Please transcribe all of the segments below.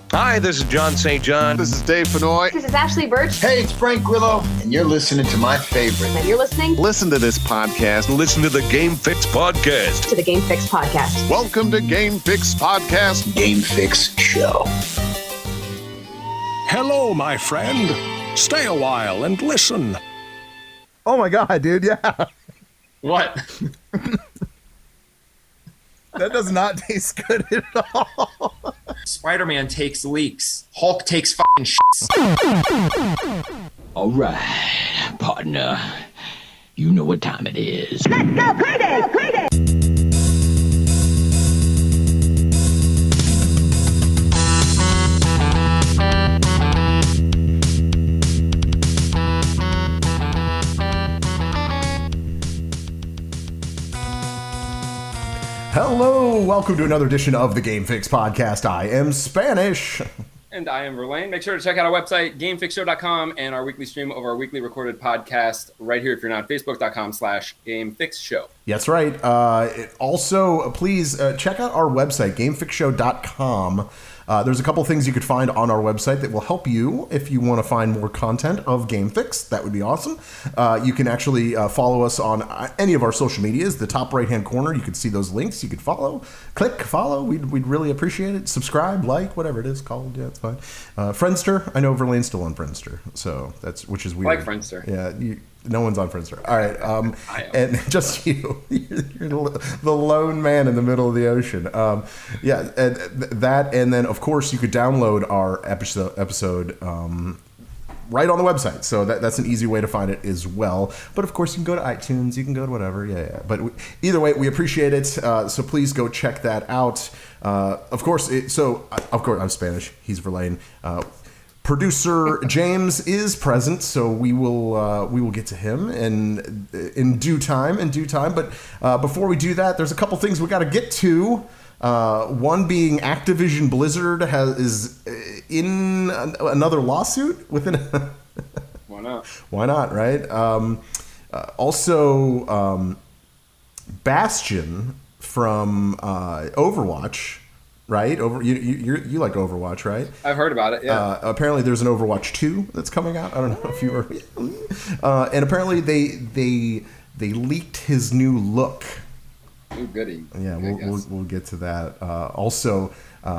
Hi, this is John St. John. This is Dave Fennoy. This is Ashley Birch. Hey, it's Frank Grillo, and you're listening to my favorite. And you're listening? Listen to this podcast. Listen to the Game Fix Podcast. To the Game Fix Podcast. Welcome to Game Fix Podcast. Game Fix Show. Hello, my friend. Stay a while and listen. Oh my god, dude, yeah. What? That does not taste good at all. Spider-Man takes leaks. Hulk takes fucking shits. All right, partner. You know what time it is. Let's go, Payday! Payday! Hello, welcome to another edition of the Game Fix Podcast. I am Spanish. And I am Verlaine. Make sure to check out our website, gamefixshow.com, and our weekly stream of our weekly recorded podcast right here if you're not, facebook.com/gamefixshow. That's right. Also, please check out our website, gamefixshow.com. There's a couple things you could find on our website that will help you if you want to find more content of Game Fix. That would be awesome. You can actually follow us on any of our social medias. The top right-hand corner, you can see those links. You could follow. Click, follow. We'd really appreciate it. Subscribe, like, whatever it is called. Yeah, it's fine. Friendster. I know Verlaine's still on Friendster, so which is weird. Like Friendster. Yeah, no one's on Friendster. All right, and just you. You're the lone man in the middle of the ocean. Yeah, and that, and then of course you could download our episode right on the website. So that's an easy way to find it as well. But of course you can go to iTunes, you can go to whatever. Yeah. But either way, we appreciate it. So please go check that out. Of course, I'm Spanish. He's Verlaine. Producer James is present, so we will get to him in due time. But before we do that, there's a couple things we got to get to. One being Activision Blizzard is in another lawsuit within. Why not? Why not? Right. Also, Bastion from Overwatch. Right? You like Overwatch, right? I've heard about it, yeah. Apparently there's an Overwatch 2 that's coming out. I don't know if you were... and apparently they leaked his new look. Ooh, goody. Yeah, we'll get to that. Also,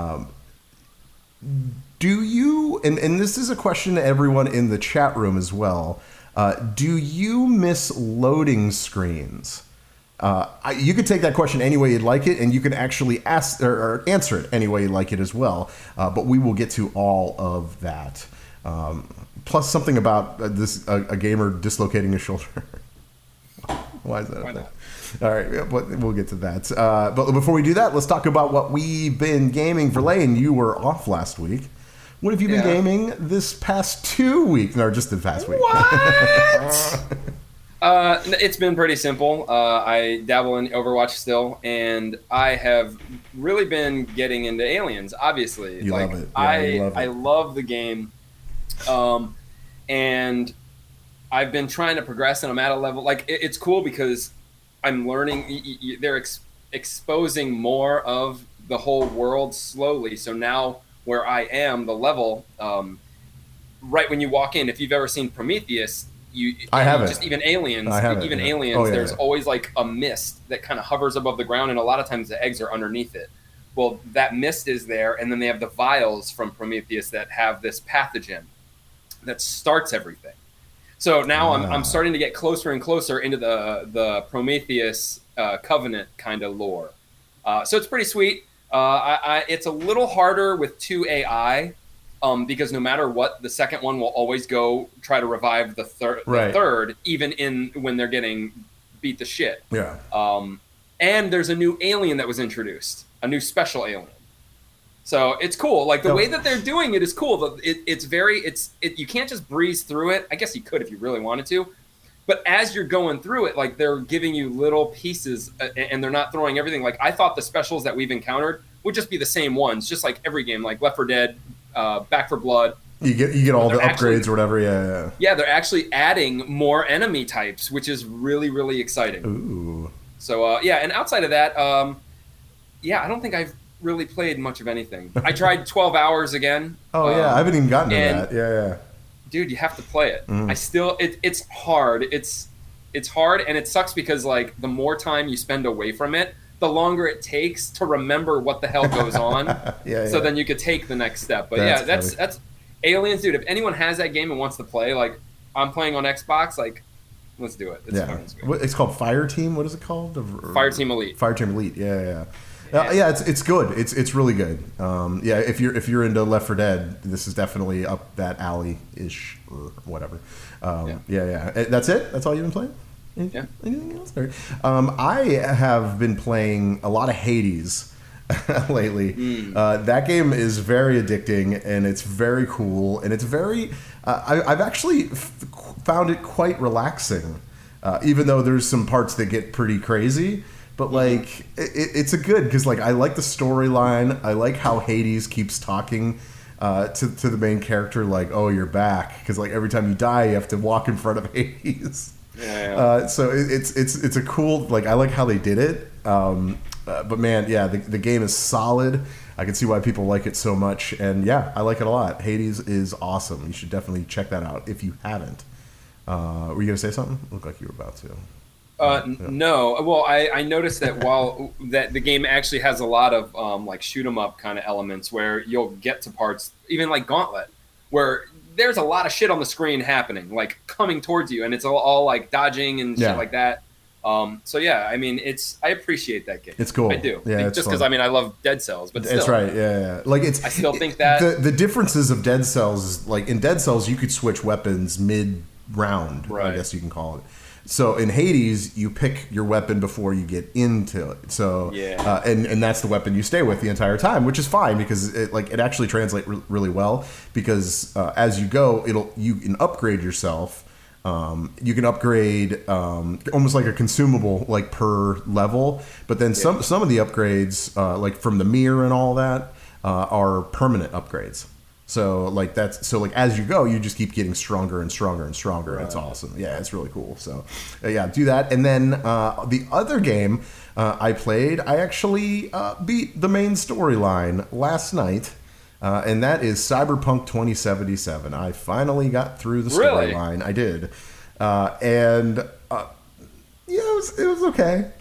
do you... And this is a question to everyone in the chat room as well. Do you miss loading screens? You could take that question any way you'd like it, and you can actually ask or answer it any way you'd like it as well. But we will get to all of that. Plus something about a gamer dislocating his shoulder. Why is that? Why not? All right, but we'll get to that. But before we do that, let's talk about what we've been gaming. Verlaine, you were off last week. What have you been gaming this past 2 weeks? No, just the past week. What? It's been pretty simple. I dabble in Overwatch still, and I have really been getting into Aliens, obviously. You love it. Yeah, I love the game. And I've been trying to progress, and I'm at a level... Like, it's cool because I'm learning... They're exposing more of the whole world slowly. So now where I am, the level... right when you walk in, if you've ever seen Prometheus... I haven't. Just even Aliens, there's always like a mist that kind of hovers above the ground, and a lot of times the eggs are underneath it. Well, that mist is there, and then they have the vials from Prometheus that have this pathogen that starts everything. So now I'm starting to get closer and closer into the Prometheus Covenant kind of lore. So it's pretty sweet. It's a little harder with 2 AI. Because no matter what, the second one will always go try to revive the third, even when they're getting beat to shit. Yeah. And there's a new alien that was introduced, a new special alien. So it's cool. Like the way that they're doing it is cool. You can't just breeze through it. I guess you could if you really wanted to. But as you're going through it, like they're giving you little pieces and they're not throwing everything. Like I thought the specials that we've encountered would just be the same ones, just like every game, like Left 4 Dead, Back 4 Blood. You get all the upgrades or whatever. Yeah, they're actually adding more enemy types, which is really, really exciting. Ooh. So and outside of that, I don't think I've really played much of anything. I tried 12 Hours again. Oh yeah, I haven't even gotten to that. Yeah. Dude, you have to play it. I still, it's hard. It's hard, and it sucks because like the more time you spend away from it, the longer it takes to remember what the hell goes on. So then you could take the next step. But that's Aliens, dude. If anyone has that game and wants to play, like I'm playing on Xbox, like let's do it. It's fun. It's called Fireteam. What is it called? Fireteam Elite. Fireteam Elite. Yeah. It's good. It's really good. If you're into Left 4 Dead, this is definitely up that alley ish or whatever. That's it. That's all you've been playing. Yeah. Anything else? I have been playing a lot of Hades lately. That game is very addicting, and it's very cool, and it's very. I've actually found it quite relaxing, even though there's some parts that get pretty crazy. But like, it's a good because like I like the storyline. I like how Hades keeps talking to the main character, like, "Oh, you're back," because like every time you die, you have to walk in front of Hades. So it's a cool, like, I like how they did it. But man, the game is solid. I can see why people like it so much, and I like it a lot. Hades is awesome. You should definitely check that out if you haven't. Were you gonna say something? Looked like you were about to. No. Well, I noticed that while that the game actually has a lot of like shoot 'em up kind of elements where you'll get to parts, even like Gauntlet, where there's a lot of shit on the screen happening, like coming towards you, and it's all like dodging and shit like that. I mean, I appreciate that game. It's cool. I do. Yeah, just because I mean I love Dead Cells, but still. That's right. Yeah. Like I still think that the differences of Dead Cells is like in Dead Cells you could switch weapons mid-round, I guess you can call it. So in Hades, you pick your weapon before you get into it. So and that's the weapon you stay with the entire time, which is fine because it actually translates really well because as you go, you can upgrade yourself. You can upgrade almost like a consumable, like per level. But then some of the upgrades, like from the mirror and all that, are permanent upgrades. So like as you go, you just keep getting stronger and stronger and stronger. Right. It's awesome. Yeah, it's really cool. So do that. And then the other game I played, I actually beat the main storyline last night. And that is Cyberpunk 2077. I finally got through the storyline. Really? I did. It was okay.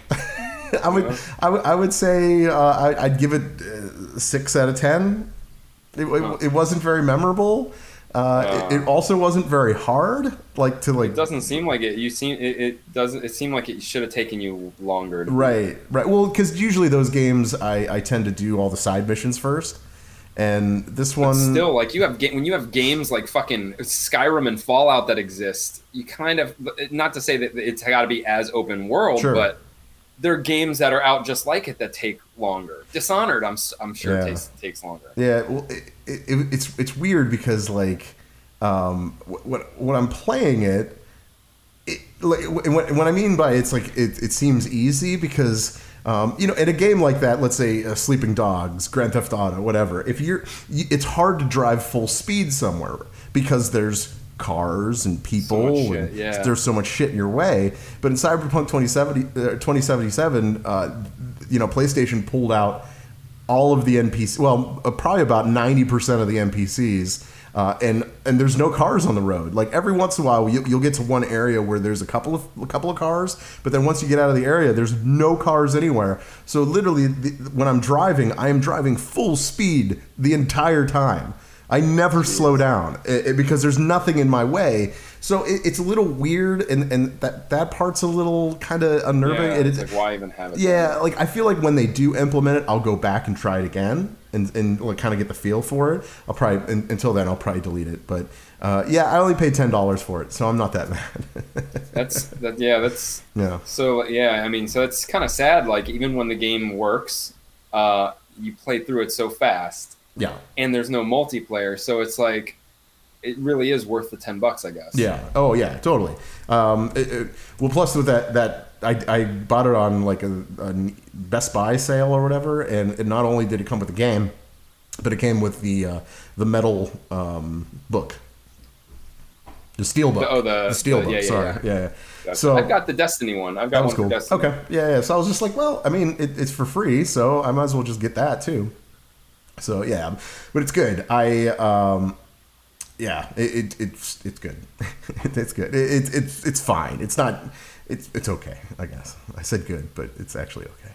I would say I'd give it 6 out of 10. It wasn't very memorable. It also wasn't very hard. It doesn't seem like it. It seemed like it should have taken you longer. Right. Well, because usually those games I tend to do all the side missions first. And this one still, like, when you have games like fucking Skyrim and Fallout that exist, you kind of, not to say that it's got to be as open world, but there are games that are out just like it that take longer. Dishonored, I'm sure takes longer. Yeah, well, it's weird because like when I'm playing it, like what I mean by it's like it seems easy because. In a game like that, let's say Sleeping Dogs, Grand Theft Auto, whatever, it's hard to drive full speed somewhere because there's cars and people and there's so much shit in your way. But in Cyberpunk 2077, PlayStation pulled out all of the NPCs, well, probably about 90% of the NPCs. And there's no cars on the road. Like every once in a while, you'll get to one area where there's a couple of cars, but then once you get out of the area, there's no cars anywhere. So literally, when I'm driving, I am driving full speed the entire time. I never slow down because there's nothing in my way. So it's a little weird, and that part's a little kind of unnerving. Yeah, it's like, why even have it? Yeah, like I feel like when they do implement it, I'll go back and try it again and like kind of get the feel for it. I'll probably until then I'll probably delete it. But I only paid $10 for it, so I'm not that mad. So I mean, so it's kind of sad. Like even when the game works, you play through it so fast. Yeah. And there's no multiplayer, so it's like it really is worth the $10, I guess. Yeah. Oh yeah, totally. Well, plus with that I bought it on like a Best Buy sale or whatever, and not only did it come with the game, but it came with the metal book. The Steelbook. The Steelbook. Sorry. Yeah. So I've got the Destiny one. I've got one for Destiny. Okay. Yeah. So I was just like, well, I mean, it's for free, so I might as well just get that too. So yeah, but it's good. It's good. It's good. It's fine. It's not. It's okay. I guess I said good, but it's actually okay.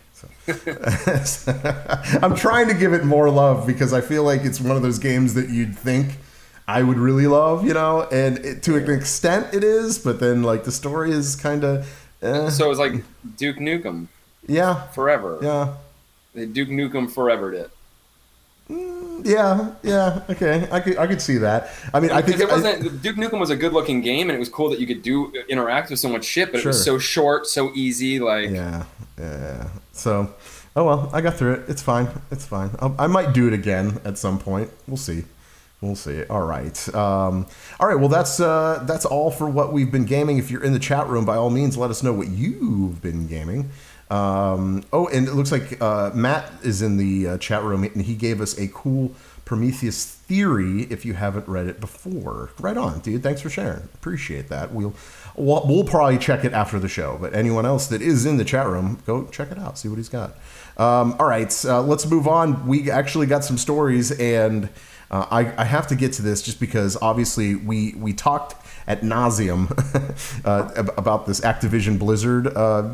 So I'm trying to give it more love because I feel like it's one of those games that you'd think I would really love, and to an extent it is, but then like the story is kind of. So it's like Duke Nukem. Yeah. Forever. Yeah. Duke Nukem forever'd it. Yeah. Okay, I could see that. I mean, I think Duke Nukem was a good-looking game, and it was cool that you could interact with so much shit, but it was so short, so easy. Like yeah. So, oh well, I got through it. It's fine. I might do it again at some point. We'll see. All right. Well, that's all for what we've been gaming. If you're in the chat room, by all means, let us know what you've been gaming. And it looks like Matt is in the chat room, and he gave us a cool Prometheus theory. If you haven't read it before, right on, dude. Thanks for sharing. Appreciate that. We'll probably check it after the show. But anyone else that is in the chat room, go check it out. See what he's got. All right. Let's move on. We actually got some stories, and I have to get to this just because obviously we talked ad nauseum about this Activision Blizzard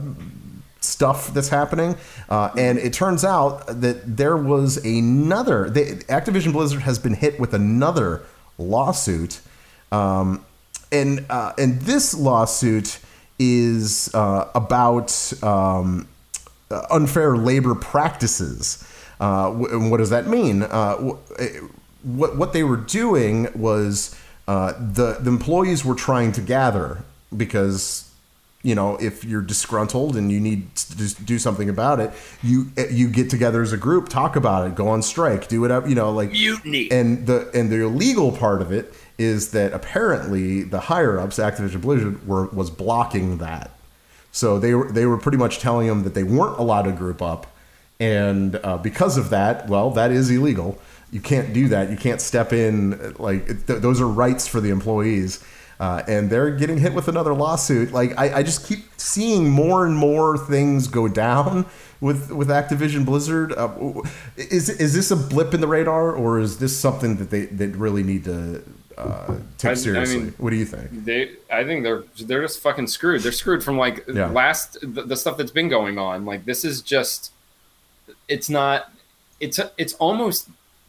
stuff that's happening, and it turns out that there was Activision Blizzard has been hit with another lawsuit, and this lawsuit is about unfair labor practices. And what does that mean? What they were doing was the employees were trying to gather because, if you're disgruntled and you need to do something about it, you get together as a group, talk about it, go on strike, do whatever, like mutiny. And the illegal part of it is that apparently the higher ups, Activision Blizzard, was blocking that. So they were pretty much telling them that they weren't allowed to group up, and because of that, well, that is illegal. You can't do that. You can't step in. Those are rights for the employees. And they're getting hit with another lawsuit. Like I just keep seeing more and more things go down with Activision Blizzard. Is this a blip in the radar, or is this something that they really need to take seriously? I mean, what do you think? I think they're just fucking screwed. They're screwed from the stuff that's been going on. Like this is just, it's almost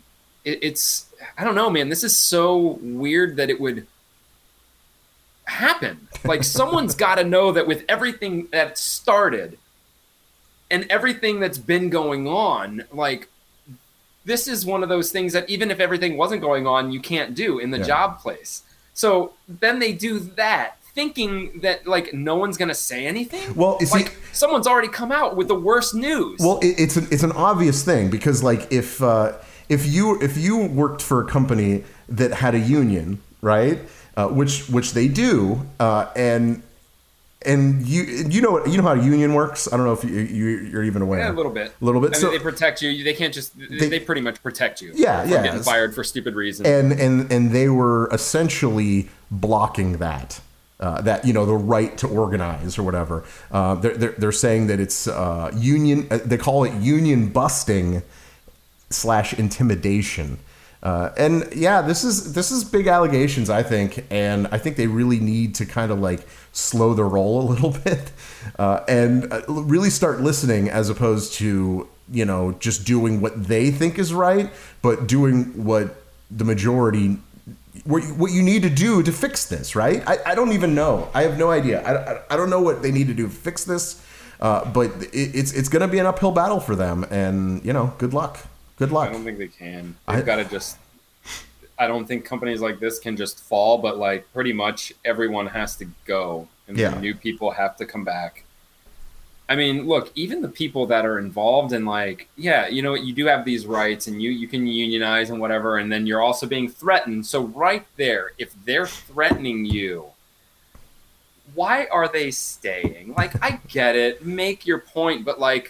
I don't know, man. This is so weird that it would happen. Like someone's got to know that with everything that started and everything that's been going on, like this is one of those things that even if everything wasn't going on, you can't do in the job place. So then they do that thinking that like no one's going to say anything. Well, someone's already come out with the worst news. Well, it's an obvious thing because like if you worked for a company that had a union, right? Which they do, and you know how a union works. I don't know if you're even aware. Yeah, a little bit. I mean, so they protect you. They can't just. They pretty much protect you. Yeah, from getting fired for stupid reasons. And they were essentially blocking that the right to organize or whatever. They're saying that it's union. They call it union busting / intimidation. And yeah, this is big allegations, I think, and I think they really need to kind of like slow the roll a little bit and really start listening as opposed to just doing what they think is right, but doing what the majority, what you need to do to fix this, right? I don't even know. I have no idea. I don't know what they need to do to fix this, but it's going to be an uphill battle for them, and good luck. Good luck. I don't think they can. They've got to just. I don't think companies like this can just fall, but like pretty much everyone has to go, and the new people have to come back. I mean, look, even the people that are involved in you do have these rights, and you can unionize and whatever, and then you're also being threatened. So right there, if they're threatening you, why are they staying? Like, I get it, make your point, but like.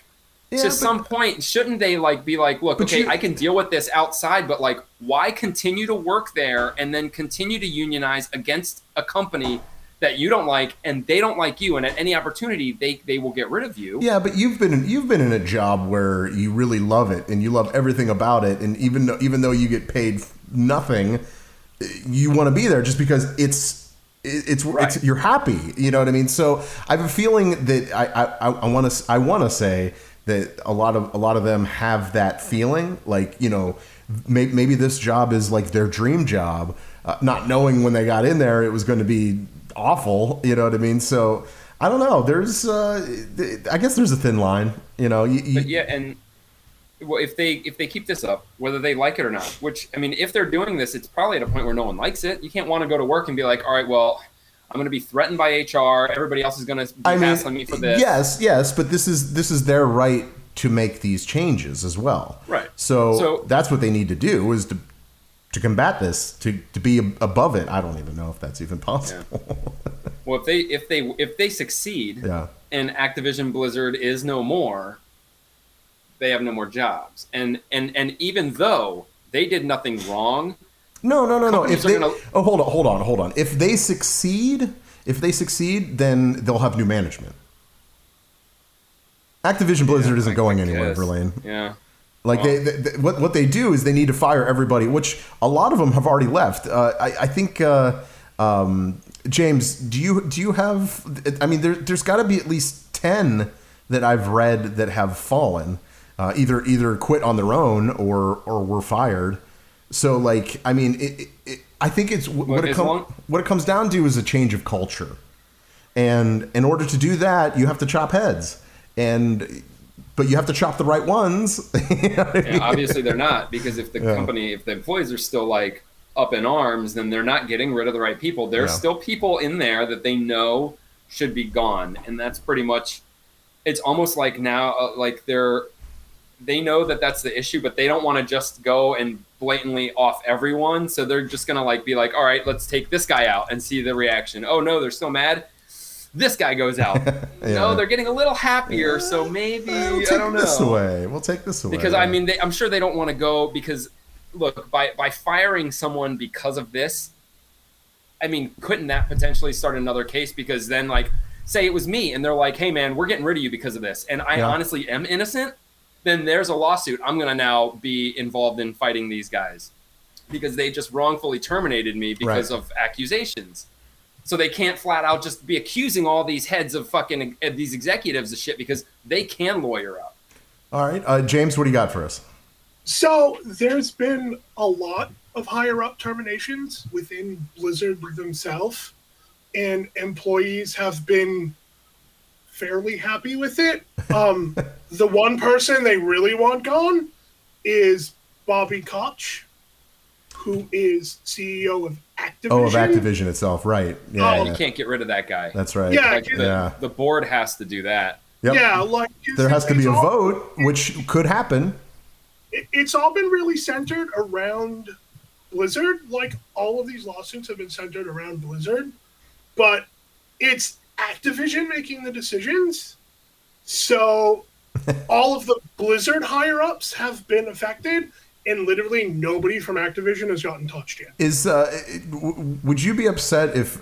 some point, shouldn't they be like, look, okay, I can deal with this outside, but like, why continue to work there and then continue to unionize against a company that you don't like and they don't like you, and at any opportunity they will get rid of you? Yeah, but you've been in a job where you really love it and you love everything about it, and even though you get paid nothing, you want to be there just because it's you're happy. You know what I mean? So I have a feeling that I want to say that a lot of them have that feeling, like, you know, maybe this job is like their dream job, not knowing when they got in there it was going to be awful. You know what I mean? So I don't know. There's I guess there's a thin line. You know. But yeah, and well, if they keep this up, whether they like it or not, which, I mean, if they're doing this, it's probably at a point where no one likes it. You can't want to go to work and be like, all right, well, I'm going to be threatened by HR. Everybody else is going to be hassling me for this. Yes, but this is their right to make these changes as well. Right. So that's what they need to do, is to combat this, to be above it. I don't even know if that's even possible. Yeah. Well, if they succeed, and Activision Blizzard is no more, they have no more jobs. And even though they did nothing wrong. No. If they hold on. If they succeed, then they'll have new management. Activision Blizzard isn't going anywhere, Verlaine. Yeah. Like what they do is they need to fire everybody, which a lot of them have already left. I think James, do you have? I mean, there's got to be at least 10 that I've read that have fallen, either quit on their own or were fired. So, like, I mean, I think it's what it comes down to is a change of culture, and in order to do that, you have to chop heads, but you have to chop the right ones. You know what I mean? Obviously, they're not, because if the company, if the employees are still like up in arms, then they're not getting rid of the right people. There's still people in there that they know should be gone, and that's pretty much. It's almost like now, like they know that that's the issue, but they don't want to just go and blatantly off everyone. So they're just going to be like, all right, let's take this guy out and see the reaction. Oh no, they're still mad. This guy goes out. No, they're getting a little happier. So maybe, I don't know. We'll take this away. Because I mean, I'm sure they don't want to go, because look, by firing someone because of this, I mean, couldn't that potentially start another case? Because then, like, say it was me and they're like, hey man, we're getting rid of you because of this, and I honestly am innocent, then there's a lawsuit. I'm going to now be involved in fighting these guys because they just wrongfully terminated me because of accusations. So they can't flat out just be accusing all these heads of fucking these executives of shit, because they can lawyer up. All right. James, what do you got for us? So there's been a lot of higher up terminations within Blizzard themselves, and employees have been fairly happy with it. The one person they really want gone is Bobby Koch, who is CEO of Activision. Oh, of Activision itself, right. Yeah, you can't get rid of that guy. That's right. Yeah, the board has to do that. Yep. Yeah, like there has to be a vote, which could happen. It's all been really centered around Blizzard. Like, all of these lawsuits have been centered around Blizzard, but it's Activision making the decisions. So all of the Blizzard higher ups have been affected, and literally nobody from Activision has gotten touched yet. Would you be upset if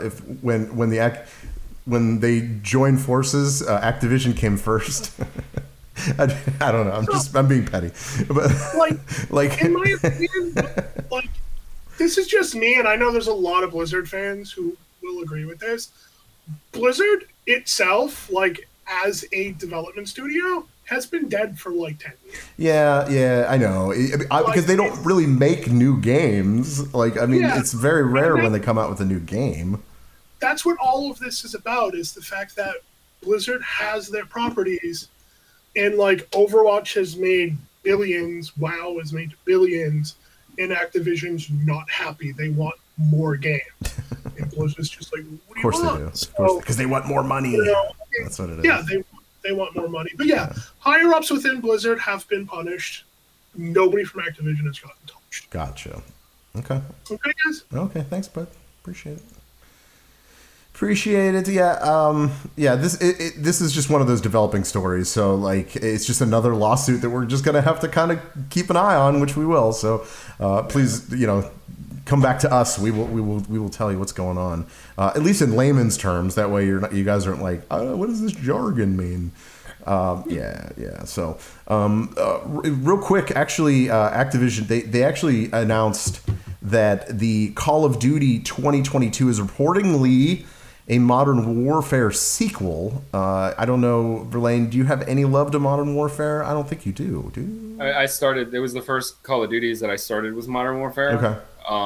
when they joined forces, Activision came first? I don't know. I'm being petty, but like in my opinion, like, this is just me, and I know there's a lot of Blizzard fans who will agree with this. Blizzard itself, like, as a development studio, has been dead for like 10 years. Yeah, I know. Because they don't really make new games. Like, I mean, it's very rare when they come out with a new game. That's what all of this is about, is the fact that Blizzard has their properties, and like Overwatch has made billions, WoW has made billions, and Activision's not happy. They want more games. And Blizzard's just like, what do you want? Of course they do. Because they want more money. You know, that's what it is. Yeah, they want more money. But higher ups within Blizzard have been punished. Nobody from Activision has gotten touched. Gotcha. Okay. Okay, guys. Okay, thanks, bud. Appreciate it. Appreciate it. Yeah. This is just one of those developing stories. So like, it's just another lawsuit that we're just gonna have to kind of keep an eye on, which we will. So please, come back to us. We will tell you what's going on, at least in layman's terms. That way, you guys aren't like, what does this jargon mean? Yeah. So, real quick, actually, Activision they actually announced that the Call of Duty 2022 is reportedly a Modern Warfare sequel. I don't know, Verlaine, do you have any love to Modern Warfare? I don't think you do you? I started, it was the first Call of Duties that I started was Modern Warfare. Okay.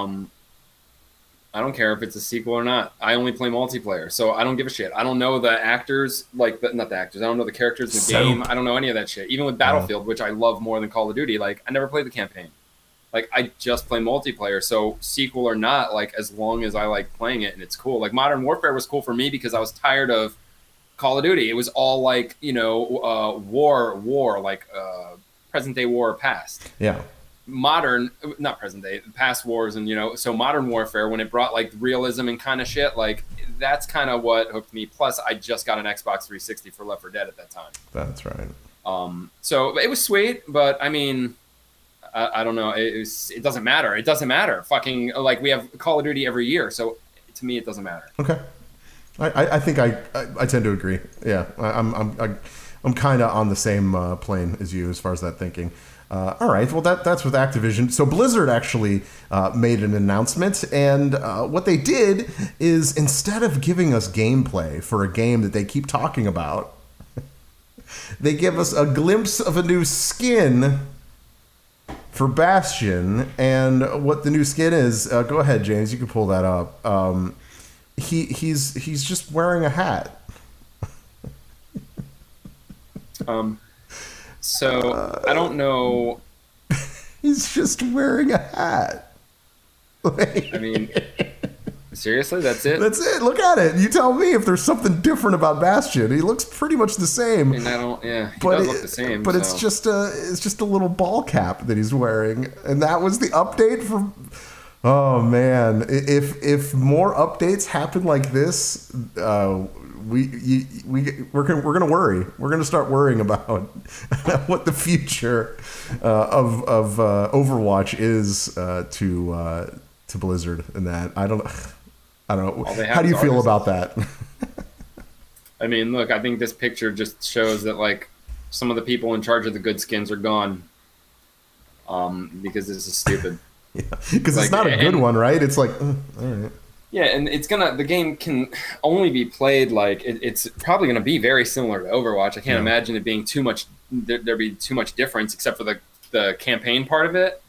I don't care if it's a sequel or not. I only play multiplayer, so I don't give a shit. I don't know the actors, not the actors. I don't know the characters in the game. I don't know any of that shit. Even with Battlefield, which I love more than Call of Duty, like, I never played the campaign. Like, I just play multiplayer, so sequel or not, like, as long as I like playing it and it's cool. Like, Modern Warfare was cool for me because I was tired of Call of Duty. It was all like, war, like present-day war or past. Yeah. Not present day, past wars, and so Modern Warfare, when it brought like realism and kind of shit, like that's kind of what hooked me. Plus, I just got an Xbox 360 for Left 4 Dead at that time. That's right. So it was sweet, but I mean, I don't know. It doesn't matter. It doesn't matter. Fucking like we have Call of Duty every year, so to me it doesn't matter. Okay. I think I tend to agree. Yeah, I'm kind of on the same plane as you as far as that thinking. All right, well, that's with Activision. So Blizzard actually made an announcement, and what they did is instead of giving us gameplay for a game that they keep talking about, they give us a glimpse of a new skin for Bastion. And what the new skin is, go ahead, James, you can pull that up. He's just wearing a hat. So I don't know. He's just wearing a hat. I mean, seriously, that's it? That's it. Look at it. You tell me if there's something different about Bastion. He looks pretty much the same. I mean, he does look the same. But it's just a little ball cap that he's wearing, and that was the update for. Oh man, if more updates happen like this, we're gonna worry. We're gonna start worrying about what the future of Overwatch is to Blizzard and that. I don't know. How do you feel about that? I mean, look, I think this picture just shows that like some of the people in charge of the good skins are gone. Because this is stupid. Yeah, because it's not a good one, right? It's like, all right. Yeah, and the game can only be played like it's probably gonna be very similar to Overwatch. I can't imagine it being too much. There'd be too much difference except for the campaign part of it.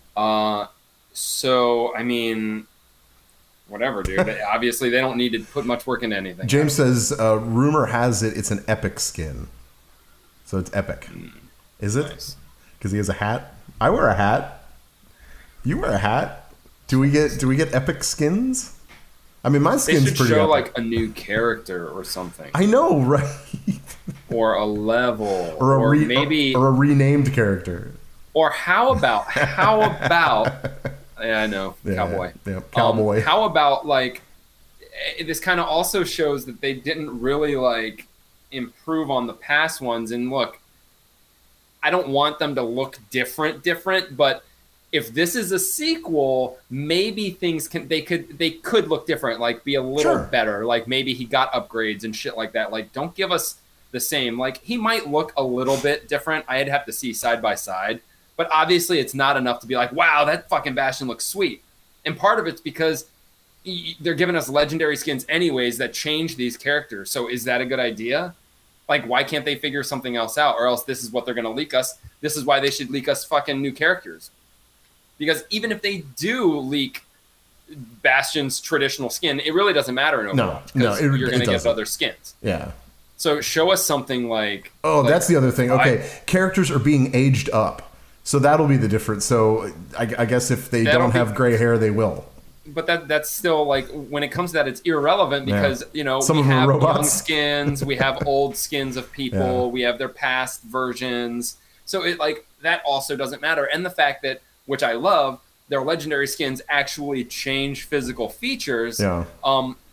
So I mean, whatever, dude. Obviously, they don't need to put much work into anything. James says, rumor has it's an epic skin, so it's epic. Is it? Because he has a hat. I wear a hat. You wear a hat. Do we get epic skins? I mean, my skin's pretty epic. They should show like a new character or something. I know, right? Or a level, or maybe a renamed character. Or how about? Yeah, I know, cowboy. Yeah, cowboy. How about like this? Kind of also shows that they didn't really like improve on the past ones. And look, I don't want them to look different, but if this is a sequel, maybe things they could look different, like be a little better. Like maybe he got upgrades and shit like that. Like don't give us the same. Like he might look a little bit different. I'd have to see side by side, but obviously it's not enough to be like, wow, that fucking Bastion looks sweet. And part of it's because they're giving us legendary skins anyways that change these characters. So is that a good idea? Like, why can't they figure something else out? Or else this is what they're going to leak us. This is why they should leak us fucking new characters. Because even if they do leak Bastion's traditional skin, it really doesn't matter in Overwatch. No, you're going to get other skins. Yeah. So show us something like... Oh, like, that's the other thing. Okay, characters are being aged up. So that'll be the difference. So I guess if they don't have gray hair, they will. But that's still like, when it comes to that, it's irrelevant because, some we of them have are robots. Young skins, we have old skins of people, we have their past versions. So it like that also doesn't matter. And the fact that, which I love, their legendary skins actually change physical features. Yeah.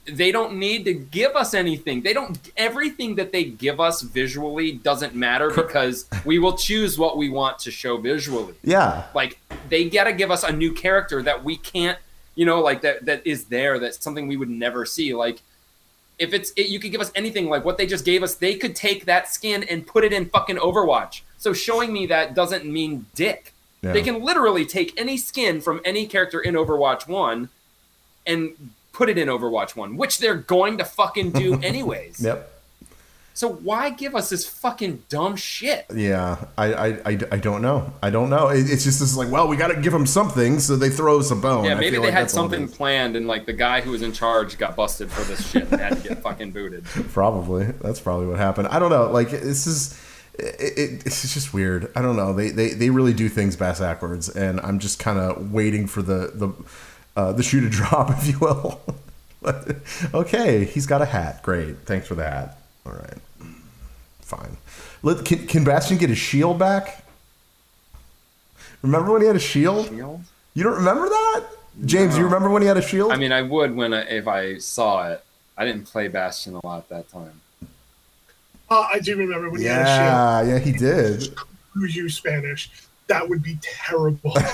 they don't need to give us anything. Everything that they give us visually doesn't matter because we will choose what we want to show visually. Yeah. Like, they got to give us a new character that we can't, like that is there. That's something we would never see. Like, if you could give us anything like what they just gave us, they could take that skin and put it in fucking Overwatch. So showing me that doesn't mean dick. Yeah. They can literally take any skin from any character in Overwatch 1 and put it in Overwatch 1, which they're going to fucking do anyways. Yep. So why give us this fucking dumb shit? Yeah, I don't know. I don't know. It's just this like, well, we got to give them something, so they throw us a bone. Yeah, maybe they had something planned, and like the guy who was in charge got busted for this shit and had to get fucking booted. Probably. That's probably what happened. I don't know. Like, this is... It's just weird. I don't know. They really do things backwards, and I'm just kind of waiting for the shoe to drop, if you will. But, okay, he's got a hat. Great. Thanks for the hat. All right. Fine. Can Bastion get his shield back? Remember when he had a shield? You don't remember that? James, you remember when he had a shield? I mean, I would if I saw it. I didn't play Bastion a lot at that time. I do remember when he had a shield. Yeah, he did. Screw you, Spanish. That would be terrible. All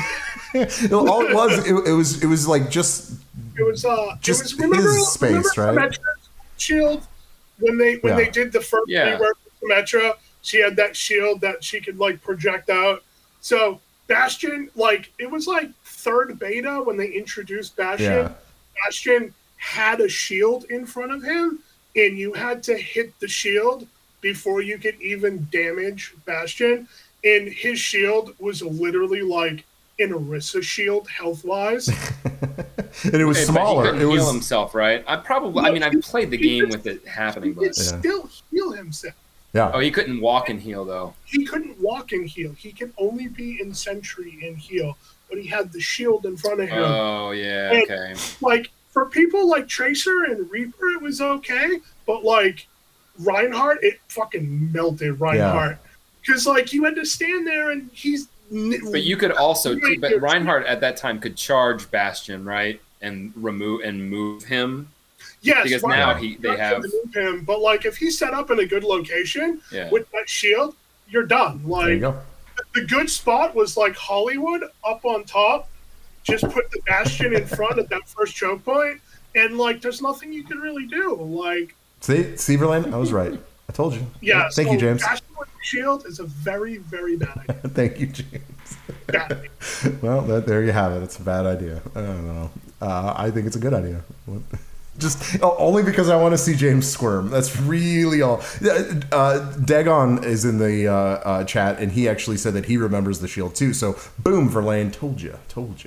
it was like just remember space, right? Symmetra's shield when they did the first rework of Symmetra, she had that shield that she could like project out. So Bastion, like it was like third beta when they introduced Bastion. Yeah. Bastion had a shield in front of him, and you had to hit the shield before you could even damage Bastion. And his shield was literally like an Orisa shield health-wise. And it was smaller. He couldn't heal himself, right? I played the game with it happening, but... He could still heal himself. Yeah. Oh, he couldn't walk and heal, though. He couldn't walk and heal. He could only be in Sentry and heal. But he had the shield in front of him. Oh, yeah, and, okay. Like, for people like Tracer and Reaper, it was okay. But, like, Reinhardt, it fucking melted Reinhardt. Because, like, you had to stand there and he's... But you could also... But Reinhardt at that time could charge Bastion, right? And move him. Yes, because now they have him. But, like, if he's set up in a good location with that shield, you're done. Like, there you go. The good spot was, like, Hollywood up on top. Just put the Bastion in front at that first choke point. And, like, there's nothing you can really do. Like... See, Severland, I was right. I told you. Yeah. Thank you, James. Bastion with shield is a very, very bad idea. Thank you, James. Well, there you have it. It's a bad idea. I don't know. I think it's a good idea. Just only because I want to see James squirm. That's really all. Dagon is in the chat, and he actually said that he remembers the shield too. So, boom, Verlaine, told you.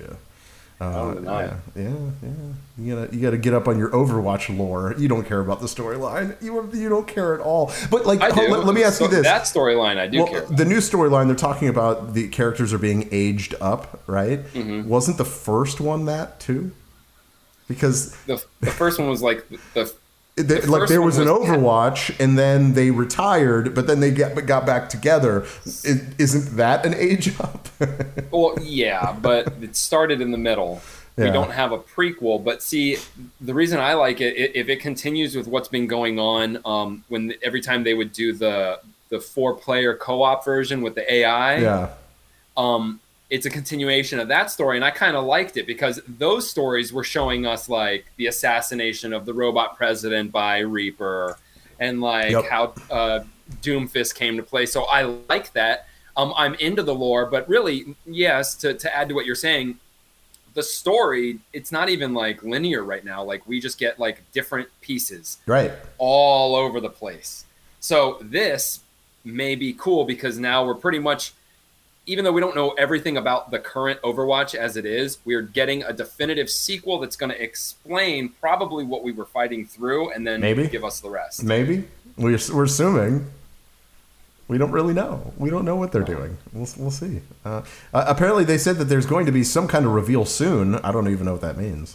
Yeah. You gotta get up on your Overwatch lore. You don't care about the storyline. You don't care at all. But like, let me ask you this: that storyline I do care about. The new storyline, they're talking about the characters are being aged up, right? Mm-hmm. Wasn't the first one that too? Because the first one was like there was an Overwatch, and then they retired, but then they got back together. Isn't that an age up? Well, yeah, but it started in the middle. Yeah. We don't have a prequel, but see, the reason I like it, if it continues with what's been going on, when every time they would do the 4-player co-op version with the AI, it's a continuation of that story, and I kind of liked it because those stories were showing us like the assassination of the robot president by Reaper, and like how Doomfist came to play. So I like that. I'm into the lore, but really, yes, to add to what you're saying, the story, it's not even like linear right now. Like we just get like different pieces all over the place. So this may be cool because now we're pretty much, even though we don't know everything about the current Overwatch as it is, we're getting a definitive sequel that's going to explain probably what we were fighting through and then give us the rest. Maybe. We're assuming. We don't really know. We don't know what they're doing. We'll see. Apparently, they said that there's going to be some kind of reveal soon. I don't even know what that means.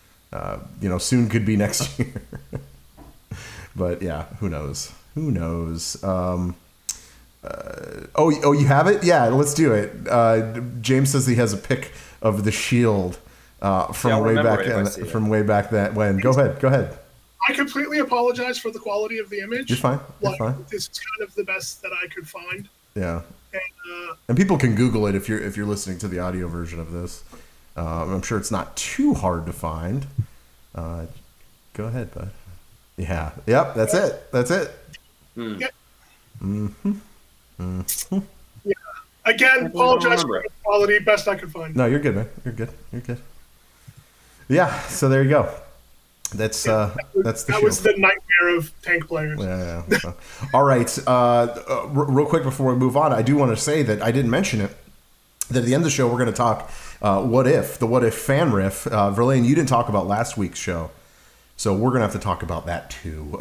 Soon could be next year. But yeah, who knows? Who knows? You have it? Yeah, let's do it. James says he has a pic of the shield from way back then. When go ahead. I completely apologize for the quality of the image. You're fine. Fine. This is kind of the best that I could find. Yeah. And people can Google it if you're listening to the audio version of this. I'm sure it's not too hard to find. Go ahead, bud. Yeah. Yep. That's it. Yep. Mm-hmm. Mm-hmm. Yeah. Again, apologize for the quality. Best I could find. No, you're good, man. You're good. Yeah. So there you go. That's the that was the nightmare of tank players. Yeah. All right. Real quick before we move on, I do want to say that I didn't mention it. That at the end of the show, we're going to talk the What If fan riff. Verlaine, you didn't talk about last week's show, so we're going to have to talk about that too.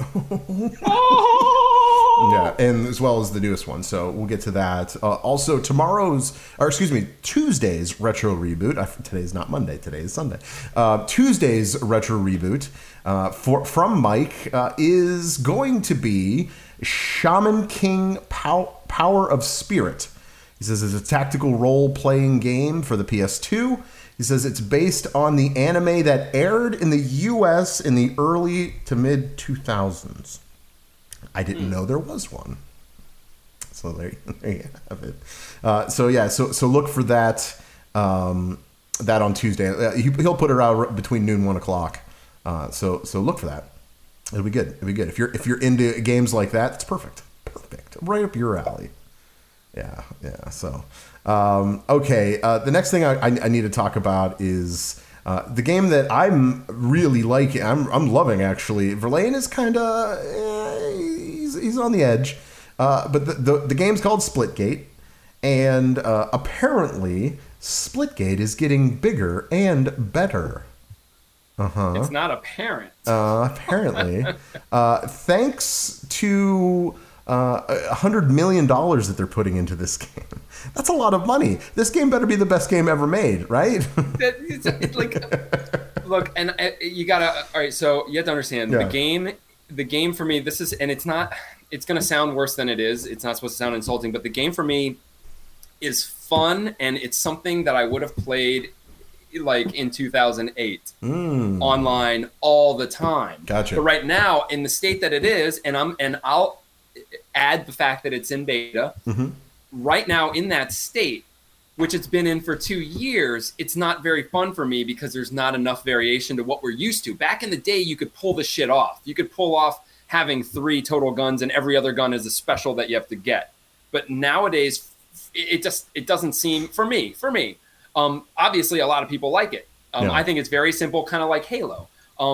Yeah, and as well as the newest one. So we'll get to that. Also, Tuesday's retro reboot. Today's not Monday. Today is Sunday. Tuesday's retro reboot from Mike is going to be Shaman King Power of Spirit. He says it's a tactical role-playing game for the PS2. He says it's based on the anime that aired in the U.S. in the early to mid-2000s. I didn't know there was one. So there you have it. So look for that that on Tuesday. He'll put it out between noon and 1 o'clock. So look for that. It'll be good. If you're into games like that, it's perfect. Right up your alley. Yeah. So okay. The next thing I need to talk about is the game that I'm really liking. I'm loving, actually. Verlaine is kind of he's on the edge, but the game's called Splitgate, and apparently Splitgate is getting bigger and better. It's not apparent. Apparently, thanks to $100 million that they're putting into this game. That's a lot of money. This game better be the best game ever made, right? Look, and you gotta. All right, so you have to understand the game for me. This is, and it's not. It's gonna sound worse than it is. It's not supposed to sound insulting, but the game for me is fun, and it's something that I would have played like in 2008 online all the time. Gotcha. But right now, in the state that it is, and I'll add the fact that it's in beta. Mm-hmm. Right now, in that state, which it's been in for 2 years, it's not very fun for me because there's not enough variation to what we're used to. Back in the day, you could pull this shit off. You could pull off having 3 total guns and every other gun is a special that you have to get. But nowadays, it doesn't seem, for me, obviously a lot of people like it. I think it's very simple, kind of like Halo.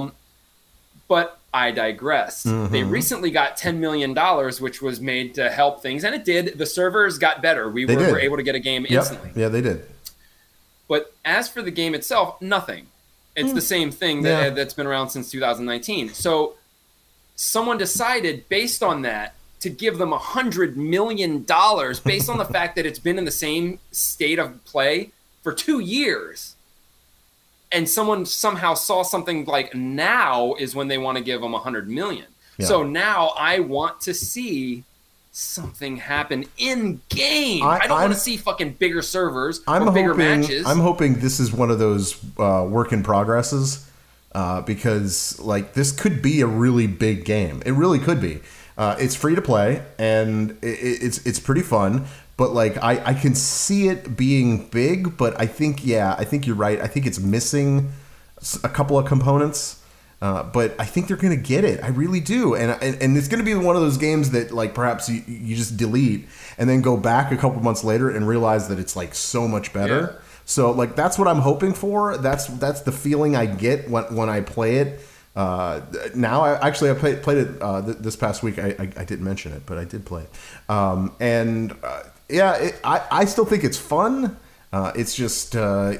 But I digress. Mm-hmm. They recently got $10 million, which was made to help things. And it did. The servers got better. We were able to get a game instantly. Yeah, they did. But as for the game itself, nothing. It's the same thing that's been around since 2019. So someone decided, based on that, to give them $100 million based on the fact that it's been in the same state of play for 2 years. And someone somehow saw something like now is when they want to give them $100 million. Yeah. So now I want to see something happen in game. I don't want to see fucking bigger servers or bigger matches. I'm hoping this is one of those work in progresses because like this could be a really big game. It really could be. It's free to play and it's pretty fun. But like I can see it being big, but I think you're right. I think it's missing a couple of components, but I think they're gonna get it. I really do, and it's gonna be one of those games that like perhaps you just delete and then go back a couple months later and realize that it's like so much better. Yeah. So like that's what I'm hoping for. That's the feeling I get when I play it. Now I played it this past week. I didn't mention it, but I did play it, I still think it's fun. It's just,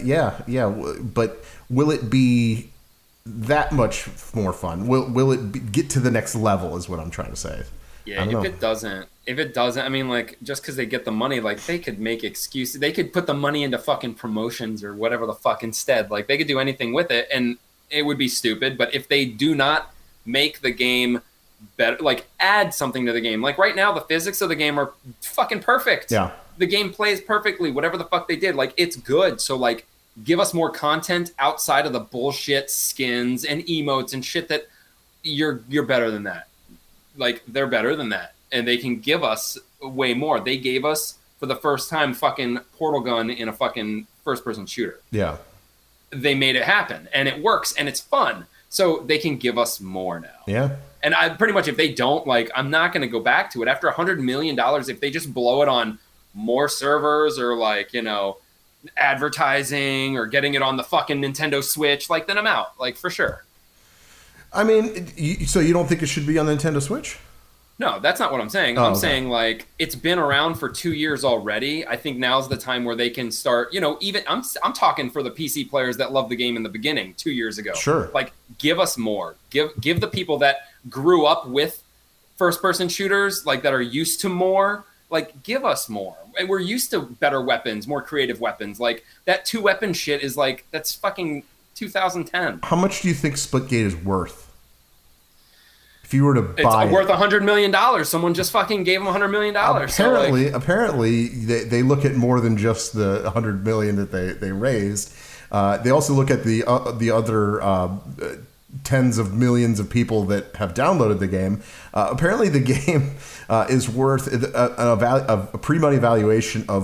but will it be that much more fun? Will it get to the next level is what I'm trying to say. Yeah, if it doesn't, I mean, like, just because they get the money, like, they could make excuses. They could put the money into fucking promotions or whatever the fuck instead. Like, they could do anything with it, and it would be stupid. But if they do not make the game better, like add something to the game. Like right now, the physics of the game are fucking perfect. Yeah. The game plays perfectly, whatever the fuck they did. Like it's good. So like give us more content outside of the bullshit skins and emotes and shit that you're better than that. Like, they're better than that. And they can give us way more. They gave us, for the first time, fucking portal gun in a fucking first-person shooter. Yeah. They made it happen, and it works, and it's fun. So they can give us more now. Yeah. And I pretty much, if they don't, like, I'm not going to go back to it. After $100 million, if they just blow it on more servers or, like, you know, advertising or getting it on the fucking Nintendo Switch, like, then I'm out, like, for sure. I mean, so you don't think it should be on the Nintendo Switch? No, that's not what I'm saying. I'm saying, like, it's been around for 2 years already. I think now's the time where they can start, you know, even I'm talking for the PC players that loved the game in the beginning 2 years ago. Sure. Like, give us more. Give the people that grew up with first-person shooters, like, that are used to more, like, give us more. And we're used to better weapons, more creative weapons. Like, that 2-weapon shit is, like, that's fucking 2010. How much do you think Splitgate is worth? If you were to buy it's worth $100 million. Someone just fucking gave them $100 million. Apparently, they look at more than just the $100 million that they raised. They also look at the other tens of millions of people that have downloaded the game. Apparently, the game is worth a pre-money valuation of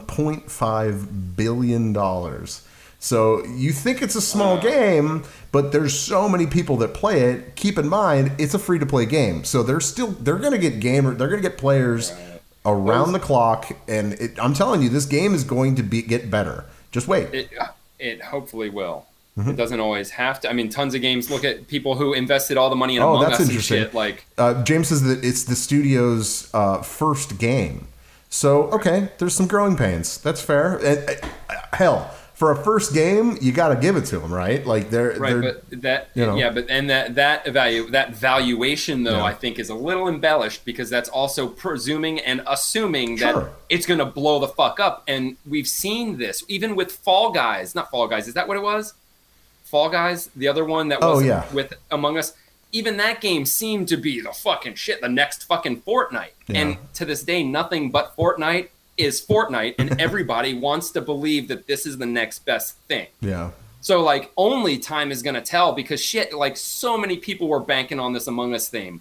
$1.5 billion. So you think it's a small game, but there's so many people that play it. Keep in mind, it's a free-to-play game, so they're going to get they're going to get players around the clock, and I'm telling you, this game is going to get better. Just wait. It hopefully will. Mm-hmm. It doesn't always have to. I mean, tons of games look at people who invested all the money in Among Us and shit. Like, James says that it's the studio's first game, so okay, there's some growing pains. That's fair. Hell. For a first game, you got to give it to them, right? Like but that, you know. Yeah, but and that valuation though, I think is a little embellished because that's also presuming and assuming that it's going to blow the fuck up. And we've seen this even with Fall Guys, not Fall Guys. Is that what it was? Fall Guys, the other one that was with Among Us. Even that game seemed to be the fucking shit, the next fucking Fortnite. Yeah. And to this day, nothing but Fortnite is Fortnite, and everybody wants to believe that this is the next best thing. Yeah. So, like, only time is going to tell because shit, like, so many people were banking on this Among Us thing.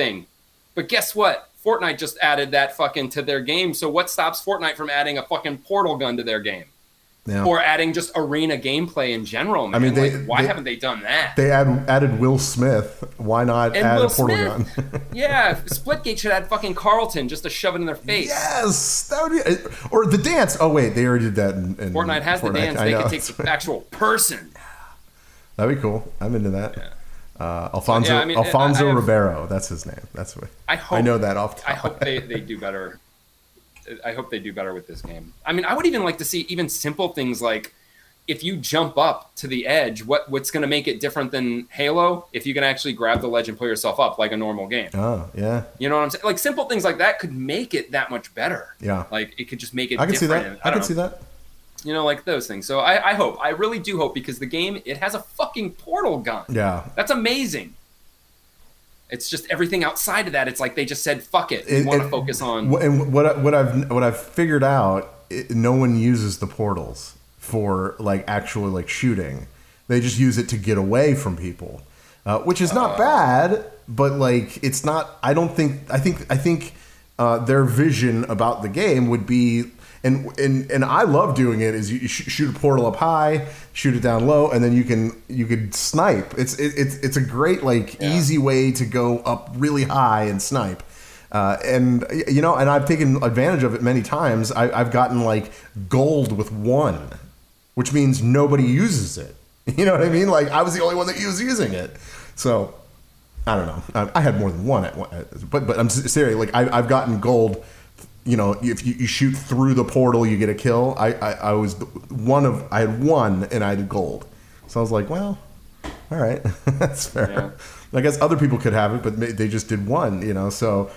But guess what? Fortnite just added that fucking to their game. So what stops Fortnite from adding a fucking portal gun to their game? Yeah. Or adding just arena gameplay in general, man. I mean, why haven't they done that? They added Will Smith. Why not add a portal gun? Yeah, Splitgate should add fucking Carlton just to shove it in their face. Yes, that would be. Or the dance. Oh wait, they already did that. In Fortnite has the dance. They could take the actual person. That'd be cool. I'm into that. Yeah. Alfonso Ribeiro. That's his name. That's what I know that off. I hope they do better. I hope they do better with this game. I mean, I would even like to see even simple things like if you jump up to the edge, what's going to make it different than Halo? If you can actually grab the ledge and pull yourself up like a normal game. Oh, yeah. You know what I'm saying? Like simple things like that could make it that much better. Yeah. Like it could just make it I can different. See that. I can see that. You know, like those things. So I really do hope because the game, it has a fucking portal gun. Yeah. That's amazing. It's just everything outside of that. It's like they just said, "Fuck it." We want to focus on. And what I've figured out, no one uses the portals for like actually like shooting. They just use it to get away from people, which is not bad. But like, it's not. I think their vision about the game would be. And I love doing it. Is you shoot a portal up high, shoot it down low, and then you could snipe. It's a great easy way to go up really high and snipe. And I've taken advantage of it many times. I've gotten like gold with one, which means nobody uses it. You know what I mean? Like I was the only one that was using it. So I don't know. I had more than one but I'm serious. Like I've gotten gold. You know, if you shoot through the portal, you get a kill. I had one and I had gold. So I was like, well, all right, that's fair. Yeah. I guess other people could have it, but they just did one, you know? So,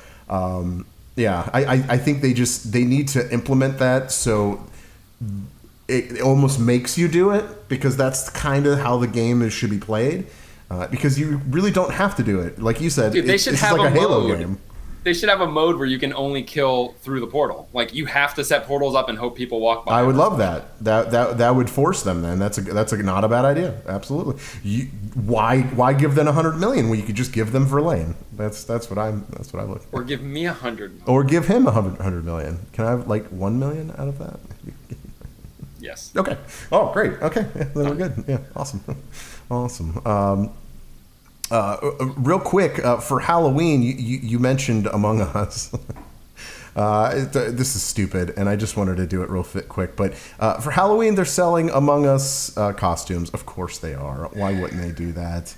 I think they need to implement that. So it almost makes you do it because that's kind of how the game should be played. Because you really don't have to do it. Like you said, dude, they should have like a Halo game. They should have a mode where you can only kill through the portal. Like you have to set portals up and hope people walk by. I would love that. That would force them. Then that's not a bad idea. Absolutely. Why give them 100 million when you could just give them Verlaine? That's what I look for. Or give me 100 million. Or give him 100 million. Can I have like 1 million out of that? Yes. Okay. Oh, great. Okay. Yeah, then we're good. Yeah. Awesome. Awesome. Real quick, for Halloween, you mentioned Among Us. This is stupid, and I just wanted to do it real quick. But for Halloween, they're selling Among Us costumes. Of course they are. Why wouldn't they do that?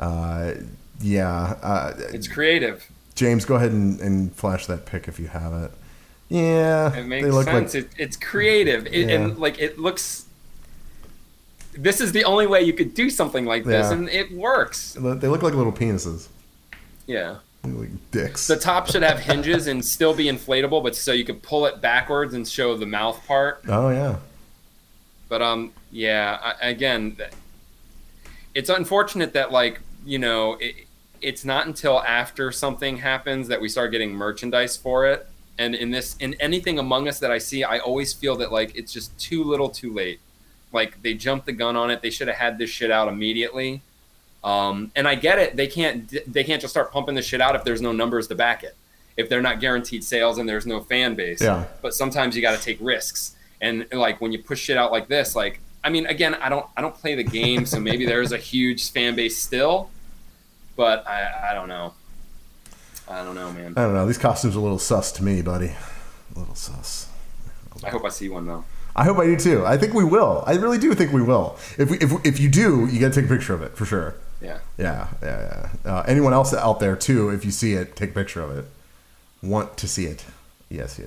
It's creative. James, go ahead and flash that pic if you have it. Yeah. It makes sense. Like, it's creative. And like it looks... This is the only way you could do something like this, and it works. They look like little penises. Yeah. They look like dicks. The top should have hinges and still be inflatable, but so you could pull it backwards and show the mouth part. Oh, yeah. But, again, it's unfortunate that, like, you know, it's not until after something happens that we start getting merchandise for it. And in anything Among Us that I see, I always feel that, like, it's just too little too late. Like they jumped the gun on it. They should have had this shit out immediately. And I get it. They can't just start pumping this shit out if there's no numbers to back it. If they're not guaranteed sales and there's no fan base. Yeah. But sometimes you got to take risks. And like when you push shit out like this, like I mean, again, I don't play the game, so maybe there's a huge fan base still. But I don't know. I don't know, man. I don't know. These costumes are a little sus to me, buddy. A little sus. I hope I see one though. I hope I do too. I think we will. I really do think we will. If you do, you got to take a picture of it for sure. Yeah. Yeah. Anyone else out there too? If you see it, take a picture of it. Want to see it? Yes.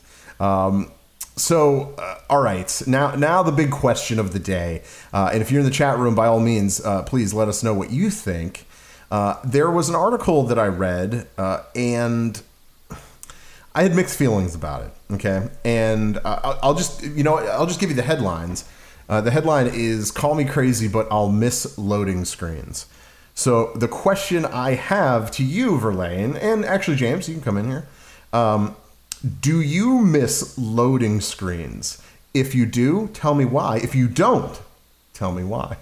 So, all right. Now the big question of the day. And if you're in the chat room, by all means, please let us know what you think. There was an article that I read, and I had mixed feelings about it. Okay, and I'll just give you the headlines. The headline is "Call me crazy, but I'll miss loading screens." So the question I have to you, Verlaine, and actually James, you can come in here. Do you miss loading screens? If you do, tell me why. If you don't, tell me why.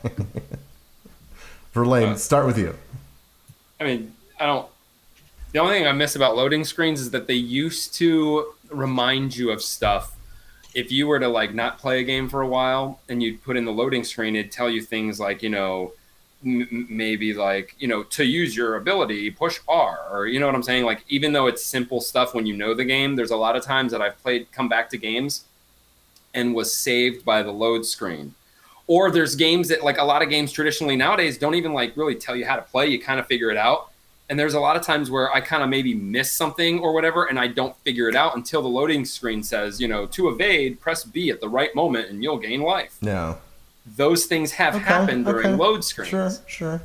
Verlaine, start with you. I mean, I don't. The only thing I miss about loading screens is that they used to remind you of stuff. If you were to like not play a game for a while and you'd put in the loading screen, it'd tell you things like, you know, maybe like, you know, to use your ability, push R, or you know what I'm saying? Like, even though it's simple stuff when you know the game, there's a lot of times that I've come back to games and was saved by the load screen. Or there's games that like a lot of games traditionally nowadays don't even like really tell you how to play. You kind of figure it out. And there's a lot of times where I kind of maybe miss something or whatever, and I don't figure it out until the loading screen says, you know, to evade, press B at the right moment and you'll gain life. No. Those things have happened during load screens. Sure.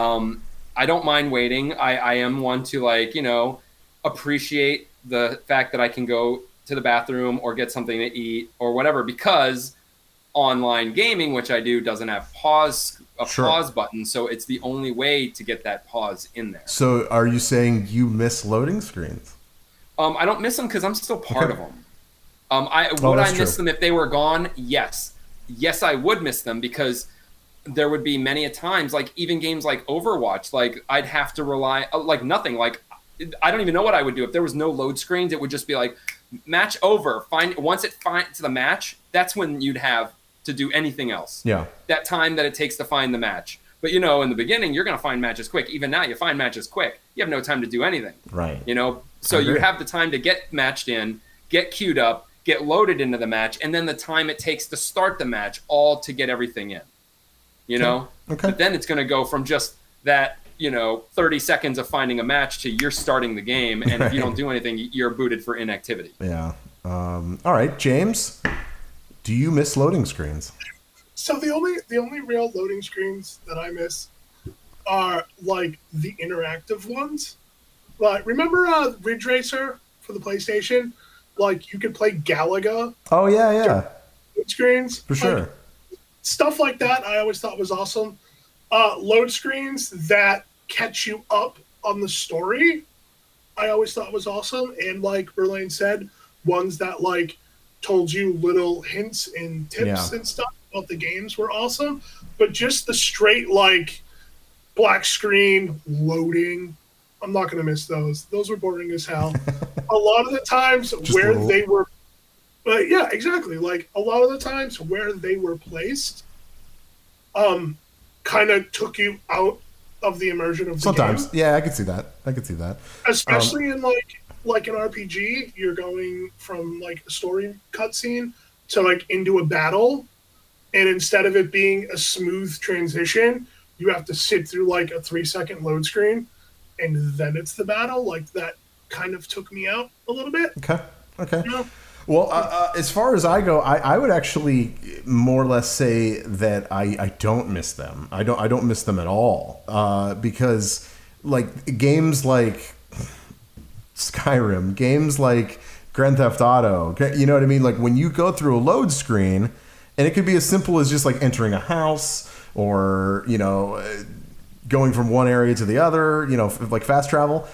I don't mind waiting. I am one to like, you know, appreciate the fact that I can go to the bathroom or get something to eat or whatever, because online gaming, which I do, doesn't have pause button, so it's the only way to get that pause in there. So are you saying you miss loading screens? I don't miss them because I'm still part of them. Would I miss them if they were gone? Yes, I would miss them, because there would be many a times, like even games like Overwatch, like I'd have to rely like nothing. Like I don't even know what I would do if there was no load screens. It would just be like match over. Once it finds the match, that's when you'd have to do anything else. Yeah. That time that it takes to find the match. But, you know, in the beginning, you're going to find matches quick. Even now, you find matches quick. You have no time to do anything. Right. You know, so you have the time to get matched in, get queued up, get loaded into the match, and then the time it takes to start the match, all to get everything in. You know? Okay. But then it's going to go from just that, you know, 30 seconds of finding a match to you're starting the game, and if you don't do anything, you're booted for inactivity. Yeah. All right, James. Do you miss loading screens? So the only real loading screens that I miss are like the interactive ones. Like, remember Ridge Racer for the PlayStation? Like, you could play Galaga. Oh yeah. Screens for sure. Like, stuff like that I always thought was awesome. Load screens that catch you up on the story I always thought was awesome. And like Verlaine said, ones that like told you little hints and tips and stuff about the games were awesome. But just the straight like black screen loading, I'm not going to miss those. Those were boring as hell. A lot of the times they were, yeah, exactly. Like a lot of the times where they were placed, kind of took you out of the immersion of the Sometimes. game. Yeah, I could see that. Especially in like an RPG, you're going from like a story cutscene to like into a battle, and instead of it being a smooth transition, you have to sit through like a 3-second load screen, and then it's the battle. Like that kind of took me out a little bit. Okay. You know? Well, as far as I go, I would actually more or less say that I don't miss them. I don't miss them at all, because like games like Skyrim, games like Grand Theft Auto, you know what I mean? Like when you go through a load screen, and it could be as simple as just like entering a house or, you know, going from one area to the other, you know, like fast travel.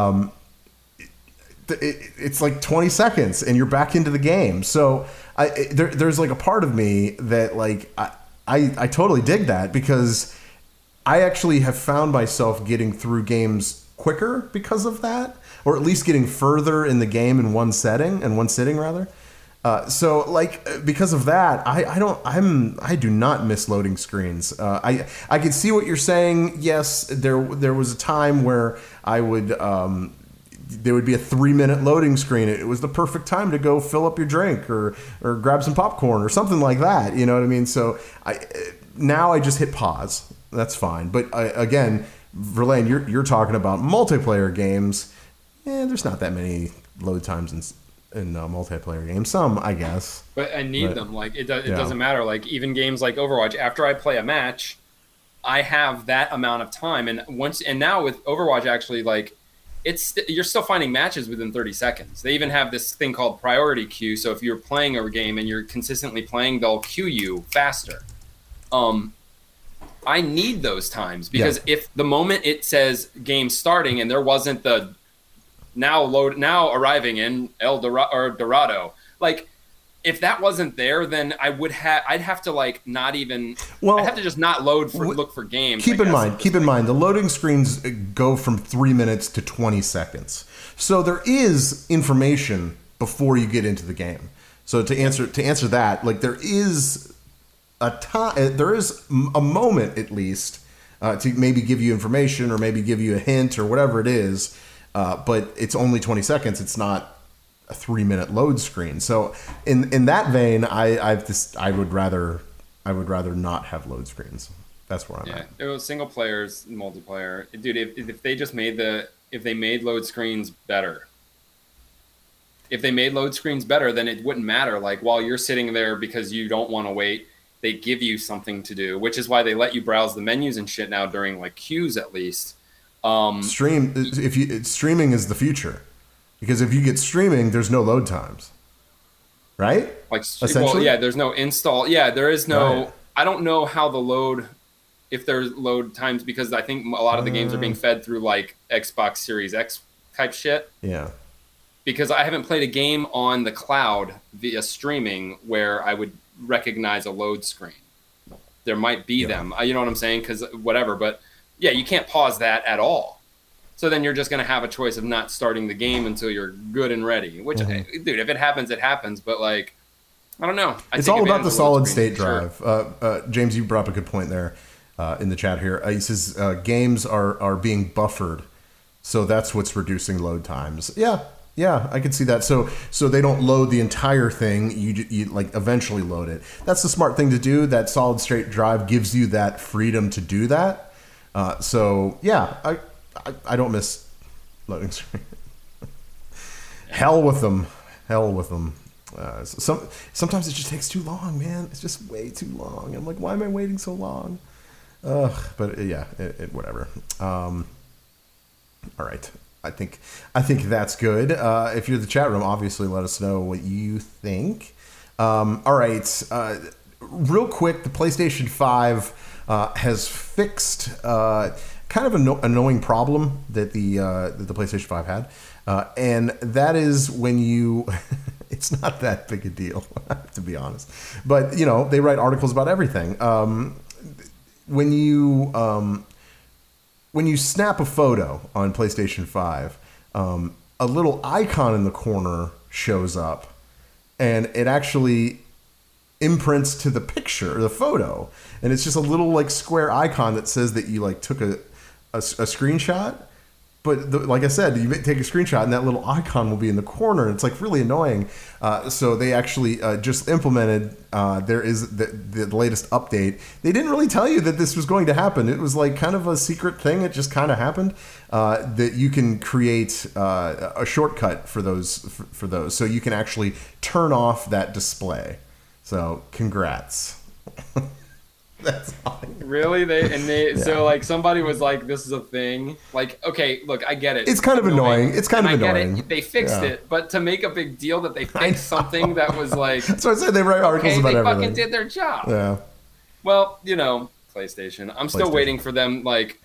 It's like 20 seconds and you're back into the game. So there's like a part of me that like I totally dig that, because I actually have found myself getting through games quicker because of that, or at least getting further in the game in one sitting rather. So like because of that, I do not miss loading screens. I can see what you're saying. Yes, there was a time where I would there would be a 3-minute loading screen. It was the perfect time to go fill up your drink or grab some popcorn or something like that. You know what I mean? So now I just hit pause. That's fine. But again, Verlaine, you're talking about multiplayer games. There's not that many load times in multiplayer games. Some, I guess. But I need them. Like it doesn't matter. Like even games like Overwatch, after I play a match, I have that amount of time. And now with Overwatch, actually, like you're still finding matches within 30 seconds. They even have this thing called priority queue. So if you're playing a game and you're consistently playing, they'll queue you faster. I need those times, because if the moment it says game starting and there wasn't the now arriving in Dorado, like if that wasn't there, then I'd have to like not even. I'd have to just not look for games. Keep in mind, the loading screens go from 3 minutes to 20 seconds. So there is information before you get into the game. So to answer that, like there is a moment at least to maybe give you information or maybe give you a hint or whatever it is, but it's only 20 seconds. It's not a 3-minute load screen. So in that vein, I would rather not have load screens. That's where I'm at. It was single players, multiplayer, dude. If they just made load screens better. If they made load screens better, then it wouldn't matter. Like while you're sitting there because you don't want to wait, they give you something to do, which is why they let you browse the menus and shit now during like queues at least. Streaming is the future. Because if you get streaming, there's no load times, right? Like, well, yeah, there's no install. Yeah, there is no. Right. I don't know how if there's load times, because I think a lot of the games are being fed through like Xbox Series X type shit. Yeah. Because I haven't played a game on the cloud via streaming where I would recognize a load screen. There might be them, you know what I'm saying? Because whatever, but yeah, you can't pause that at all. So then you're just going to have a choice of not starting the game until you're good and ready. Which, dude, if it happens, it happens. But like, I don't know. It's all about the solid state drive. Sure. James, you brought up a good point there in the chat here. He says games are being buffered, so that's what's reducing load times. Yeah, I can see that. So they don't load the entire thing. You like eventually load it. That's the smart thing to do. That solid state drive gives you that freedom to do that. So yeah, I don't miss loading screen. Hell with them. Sometimes it just takes too long, man. It's just way too long. I'm like, why am I waiting so long? But yeah, whatever. All right. I think that's good. If you're in the chat room, obviously let us know what you think. All right. Real quick, the PlayStation 5 has fixed kind of annoying problem that the PlayStation 5 had, and that is when you. It's not that big a deal, to be honest. But they write articles about everything. When you snap a photo on PlayStation 5, a little icon in the corner shows up, and it actually imprints to the picture, the photo, and it's just a little like square icon that says that you like took a screenshot. But like I said, you take a screenshot and that little icon will be in the corner. And it's like really annoying. So they actually just implemented. There is the latest update. They didn't really tell you that this was going to happen. It was like kind of a secret thing. It just kind of happened. That you can create a shortcut for those, so you can actually turn off that display. So congrats. That's all. Really? So like somebody was like, this is a thing. Like, okay, look, I get it. It's kind of annoying. It's kind of annoying. Get it. They fixed it, but to make a big deal that they fixed something that was like, that's what I said. They write articles about everything. They fucking did their job. Yeah. Well, PlayStation. I'm still waiting for them. Like,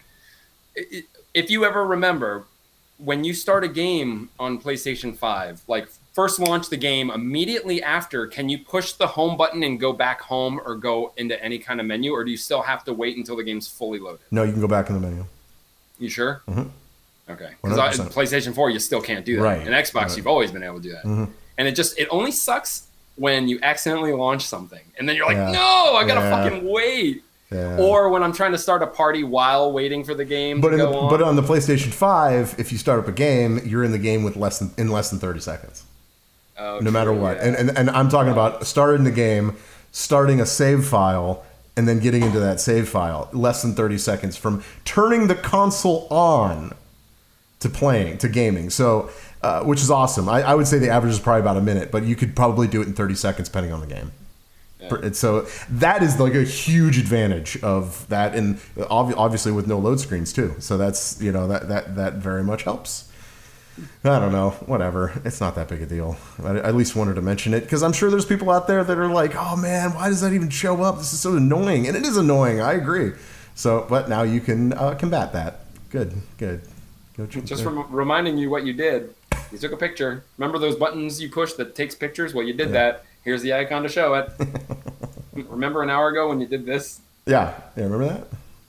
if you ever remember, when you start a game on PlayStation 5, like first launch the game, immediately after, can you push the home button and go back home or go into any kind of menu, or do you still have to wait until the game's fully loaded? No, you can go back in the menu. You sure? Mm-hmm. Okay. Because PlayStation 4, you still can't do that. Right. And Xbox, you've always been able to do that. Mm-hmm. And it only sucks when you accidentally launch something. And then you're like, no, I got to fucking wait. Yeah. Or when I'm trying to start a party while waiting for the game to go on. But on the PlayStation 5, if you start up a game, you're in the game with less than 30 seconds. Oh, no matter what. Yeah. And I'm talking about starting the game, starting a save file, and then getting into that save file. Less than 30 seconds from turning the console on to playing, to gaming. So, which is awesome. I would say the average is probably about a minute, but you could probably do it in 30 seconds depending on the game. Yeah. So that is like a huge advantage of that, and obviously with no load screens too. So that's that very much helps. I don't know, whatever. It's not that big a deal. I at least wanted to mention it because I'm sure there's people out there that are like, "Oh man, why does that even show up? This is so annoying." And it is annoying. I agree. So, but now you can combat that. Good. Just reminding you what you did. You took a picture. Remember those buttons you push that takes pictures? Well, you did that. Here's the icon to show it. Remember an hour ago when you did this? Yeah, remember that?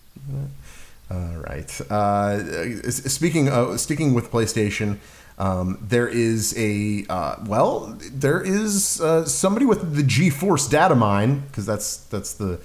All right. Sticking with PlayStation, there is somebody with the GeForce data mine, because that's the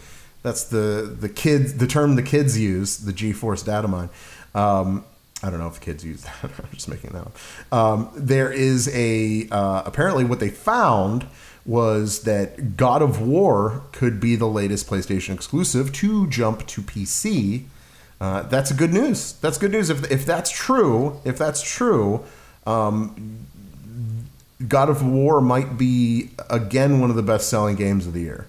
term the kids use, the GeForce data mine. I don't know if kids use that. I'm just making that up. There is apparently what they found was that God of War could be the latest PlayStation exclusive to jump to PC. That's good news. That's good news. If that's true, God of War might be again one of the best-selling games of the year.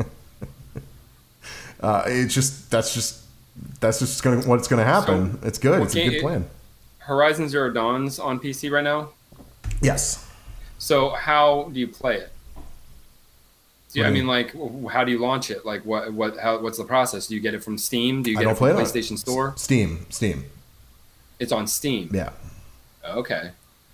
That's just what's gonna happen. So, it's good. It's a good plan. Horizon Zero Dawn's on PC right now? Yes. So how do you play it? How do you launch it? Like what's the process? Do you get it from Steam? Do you get it from the PlayStation Store? Steam. It's on Steam. Yeah. Okay.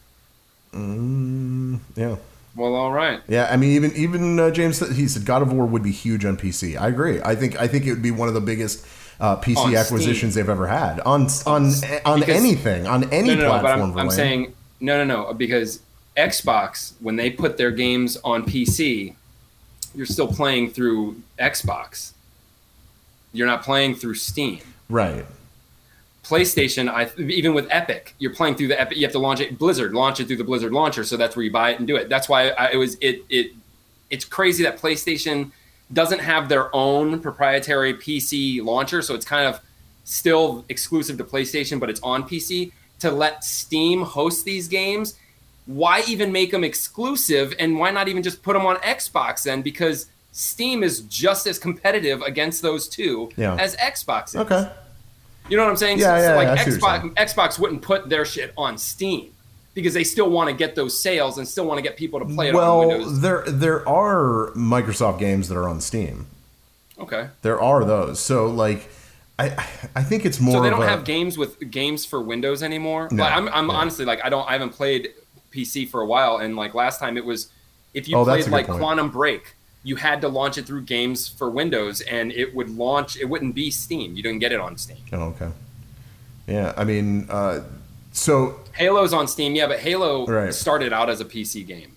Yeah. Well, all right. Yeah, I mean, even James, he said God of War would be huge on PC. I agree. I think it would be one of the biggest PC acquisitions they've ever had on anything, on any platform. But I'm saying no, because Xbox, when they put their games on PC, you're still playing through Xbox. You're not playing through Steam. Right. PlayStation, even with Epic, you're playing through the Epic. You have to launch it. Blizzard, launch it through the Blizzard launcher. So that's where you buy it and do it. That's why it's crazy that PlayStation doesn't have their own proprietary PC launcher. So it's kind of still exclusive to PlayStation, but it's on PC. To let Steam host these games, why even make them exclusive? And why not even just put them on Xbox then? Because Steam is just as competitive against those two as Xbox is. Okay. You know what I'm saying? Yeah, Xbox wouldn't put their shit on Steam because they still want to get those sales and still want to get people to play it on Windows. Well, there are Microsoft games that are on Steam. Okay. There are those. So, like, I think it's more. So they don't have games for Windows anymore. No, like, I'm honestly like I haven't played PC for a while, and like last time it was if you played like Quantum Break, you had to launch it through Games for Windows, and it would launch. It wouldn't be Steam. You didn't get it on Steam. Oh, okay. Yeah, I mean, so Halo's on Steam, yeah, but Halo started out as a PC game.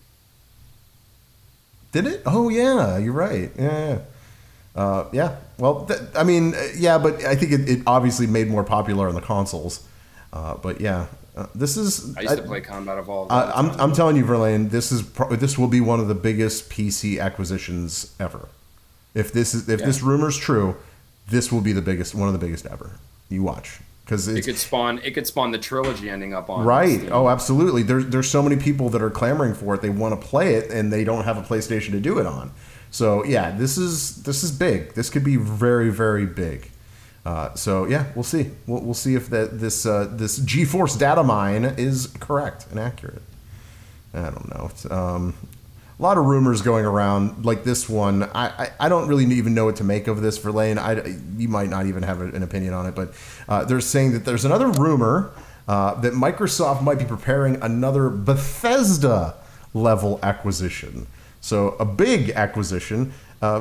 Did it? Oh yeah, you're right. Yeah. Yeah. Well, I mean, yeah, but I think it obviously made more popular on the consoles. But yeah, this is. I used to play Combat Evolved. I'm telling you, Verlaine, this will be one of the biggest PC acquisitions ever. If this rumor's true, this will be one of the biggest ever. You watch. Because it could spawn the trilogy ending up on Steam. Oh, absolutely. There's so many people that are clamoring for it. They want to play it, and they don't have a PlayStation to do it on. So yeah, this is big. This could be very, very big. So yeah, we'll see. We'll see if this GeForce data mine is correct and accurate. I don't know. A lot of rumors going around like this one. I don't really even know what to make of this, Verlaine. You might not even have an opinion on it, but they're saying that there's another rumor that Microsoft might be preparing another Bethesda level acquisition. So a big acquisition.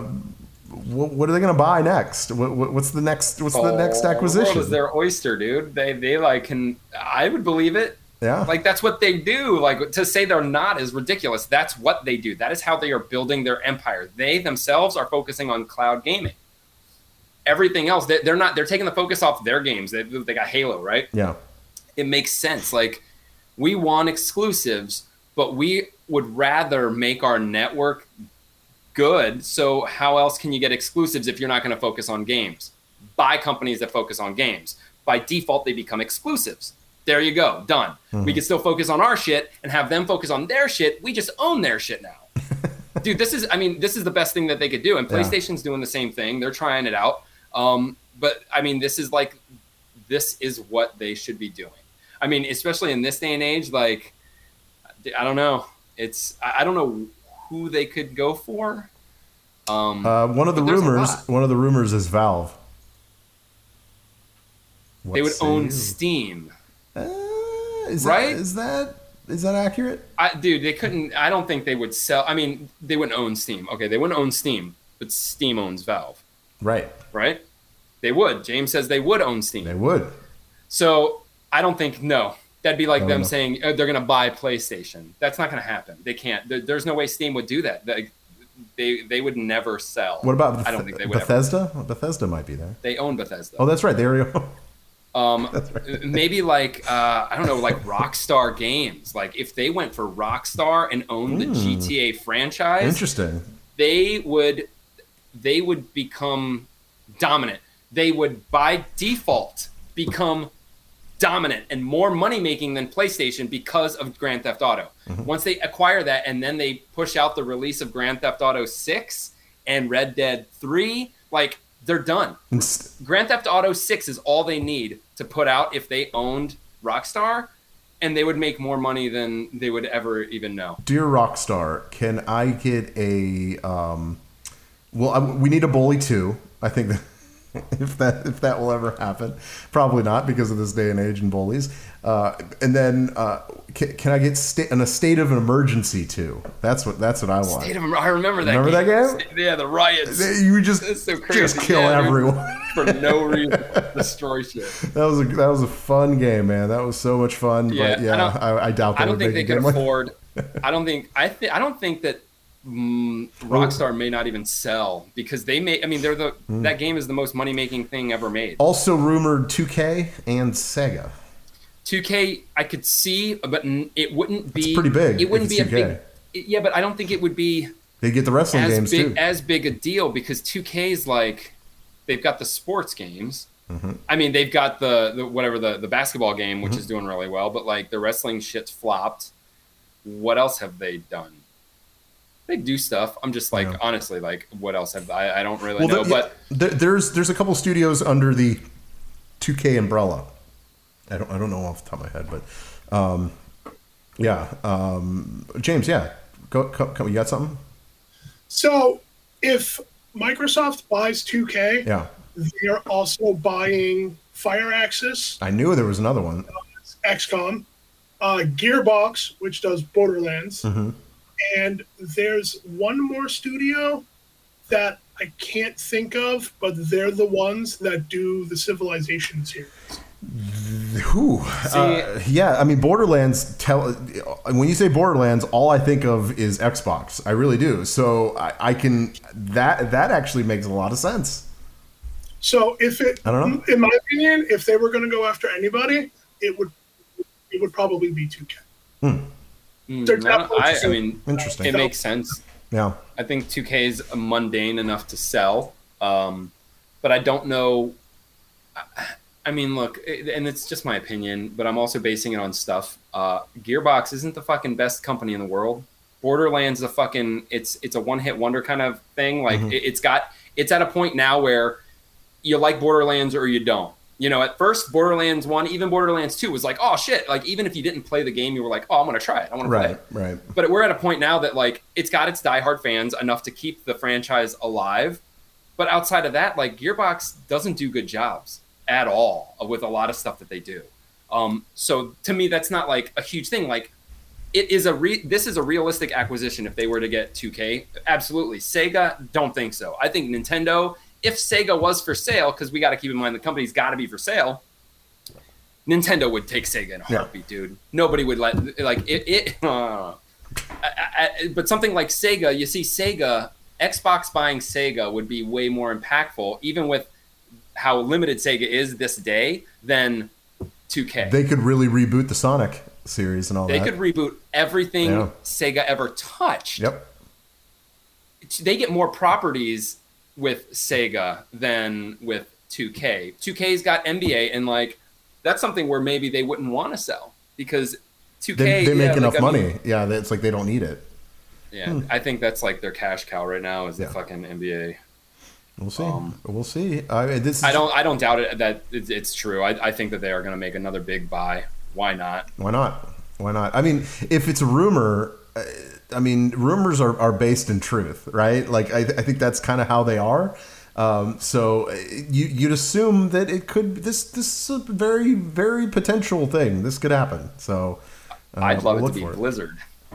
What are they going to buy next? What's the next? What's the next acquisition? The world is their oyster, dude. They like can. I would believe it. Yeah. Like that's what they do. Like to say they're not is ridiculous. That's what they do. That is how they are building their empire. They themselves are focusing on cloud gaming. Everything else, they're not. They're taking the focus off their games. They got Halo, right? Yeah. It makes sense. Like we want exclusives, but we would rather make our network good. So how else can you get exclusives if you're not going to focus on games? Buy companies that focus on games. By default, they become exclusives. There you go. Done. Mm-hmm. We can still focus on our shit and have them focus on their shit. We just own their shit now. Dude, this is the best thing that they could do. And PlayStation's doing the same thing. They're trying it out. But I mean, this is what they should be doing. I mean, especially in this day and age, like, I don't know. I don't know who they could go for. One of the rumors is Valve. They would own Steam. Is right? Is that accurate? Dude, they couldn't. I don't think they would sell. I mean, they wouldn't own Steam. Okay, they wouldn't own Steam, but Steam owns Valve. Right. They would. James says they would own Steam. They would. So I don't think That'd be like them saying they're going to buy PlayStation. That's not going to happen. They can't. There's no way Steam would do that. They would never sell. What about I don't think they would. Bethesda? Bethesda might be there. They own Bethesda. Oh, that's right. They already own. That's right. Maybe like I don't know, like Rockstar Games. Like if they went for Rockstar and owned the GTA franchise, interesting. They would become dominant. They would by default become dominant and more money making than PlayStation because of Grand Theft Auto. Mm-hmm. Once they acquire that and then they push out the release of Grand Theft Auto 6 and Red Dead 3, like they're done. Grand Theft Auto 6 is all they need to put out if they owned Rockstar, and they would make more money than they would ever even know. Dear Rockstar, can I get a we need a Bully 2. I think that if that will ever happen, probably not because of this day and age and bullies. And then can I get a state of emergency too? That's what I want. I remember that. Remember game. That game? Yeah, the riots. You just so crazy. Just kill everyone for no reason. Destroy shit. That was a fun game, man. That was so much fun. Yeah, but I doubt that. I don't think they could afford. I don't think that. Rockstar may not even sell because they may. I mean, that game is the most money making thing ever made. Also rumored 2K and Sega. 2K, I could see, but it wouldn't be. It's pretty big. It wouldn't be 2K. a big. Yeah, but I don't think it would be. They get the wrestling games too. As big a deal because 2K's like, they've got the sports games. Mm-hmm. I mean, they've got the basketball game, which is doing really well, but like the wrestling shit's flopped. What else have they done? They do stuff. I'm just like, honestly, like, what else have I don't really know. But there's a couple studios under the 2K umbrella. I don't know off the top of my head, but James, go, you got something? So if Microsoft buys 2K, They're also buying Firaxis. I knew there was another one. XCOM, Gearbox, which does Borderlands, Mm-hmm. and there's one more studio that I can't think of, but they're the ones that do the Civilization series. Who? Yeah, I mean, Borderlands. When you say Borderlands, all I think of is Xbox. I really do. So I can that actually makes a lot of sense. So if it, I don't know. In my opinion, if they were going to go after anybody, it would probably be 2K. I mean, interesting. It makes sense. Yeah, I think 2K is mundane enough to sell, but I don't know. I mean, look, and it's just my opinion, but I'm also basing it on stuff. Gearbox isn't the fucking best company in the world. Borderlands is a fucking it's a one-hit wonder kind of thing. Like it's at a point now where you like Borderlands or you don't. You know, at first Borderlands 1, even Borderlands 2 was like, oh shit, like even if you didn't play the game, you were like, oh, I'm gonna try it. I want to play it. Right. But we're at a point now that like it's got its diehard fans enough to keep the franchise alive. But outside of that, like Gearbox doesn't do good jobs at all with a lot of stuff that they do. So to me, that's not like a huge thing. Like it is this is a realistic acquisition if they were to get 2K. Absolutely. Sega, don't think so. I think Nintendo, if Sega was for sale, because we got to keep in mind the company's got to be for sale, Nintendo would take Sega in a heartbeat, dude. Nobody would let like it. But something like Sega, you see Sega, Xbox buying Sega would be way more impactful, even with how limited Sega is this day, than 2K. They could really reboot the Sonic series and all that. They could reboot everything Sega ever touched. Yep. They get more properties with Sega than with 2K. 2K's got NBA, and like that's something where maybe they wouldn't want to sell because 2K they make enough money. Yeah, it's like they don't need it. Yeah, I think that's like their cash cow right now is the fucking NBA. We'll see. We'll see. I don't doubt it that it's true. I think that they are going to make another big buy. Why not? Why not? I mean, if it's a rumor, I mean, rumors are based in truth, right? Like I think that's kind of how they are. So you'd assume that it could. This is a very, very potential thing. This could happen. So I'd love it to be Blizzard.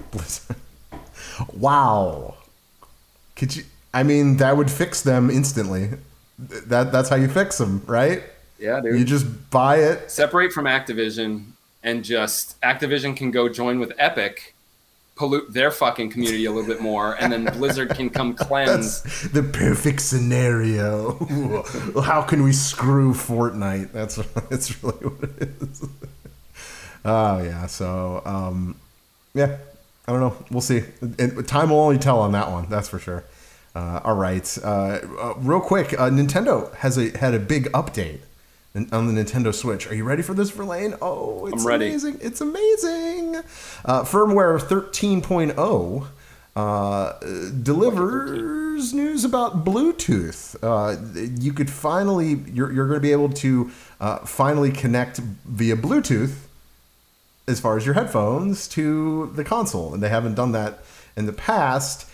Wow. Could you? I mean, that would fix them instantly. That's how you fix them, right? Yeah, dude. You just buy it. Separate from Activision, and just Activision can go join with Epic, pollute their fucking community a little bit more, and then Blizzard can come cleanse. That's the perfect scenario. How can we screw Fortnite? That's really what it is. Oh, yeah. So, yeah. I don't know. We'll see. And time will only tell on that one. That's for sure. All right. Real quick, Nintendo had a big update on the Nintendo Switch. Are you ready for this, Verlaine? Oh, it's amazing. It's amazing. Firmware 13.0 delivers news about Bluetooth. You could you're going to be able to finally connect via Bluetooth as far as your headphones to the console. And they haven't done that in the past.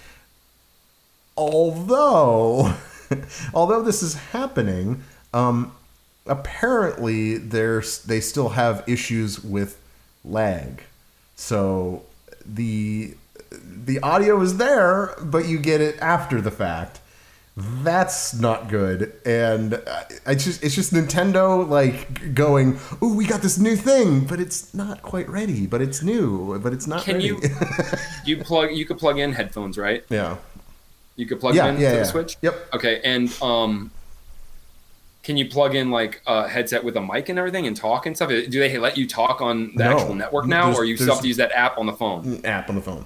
Although this is happening, apparently they still have issues with lag. So the audio is there, but you get it after the fact. That's not good. And it's just Nintendo like going, "Ooh, we got this new thing, but it's not quite ready. But it's new, but it's not ready." You could plug in headphones, right? Yeah. You could plug them in to the Switch? Yep. Okay, and can you plug in like a headset with a mic and everything and talk and stuff? Do they let you talk on the actual network now, or you still have to use that app on the phone? App on the phone.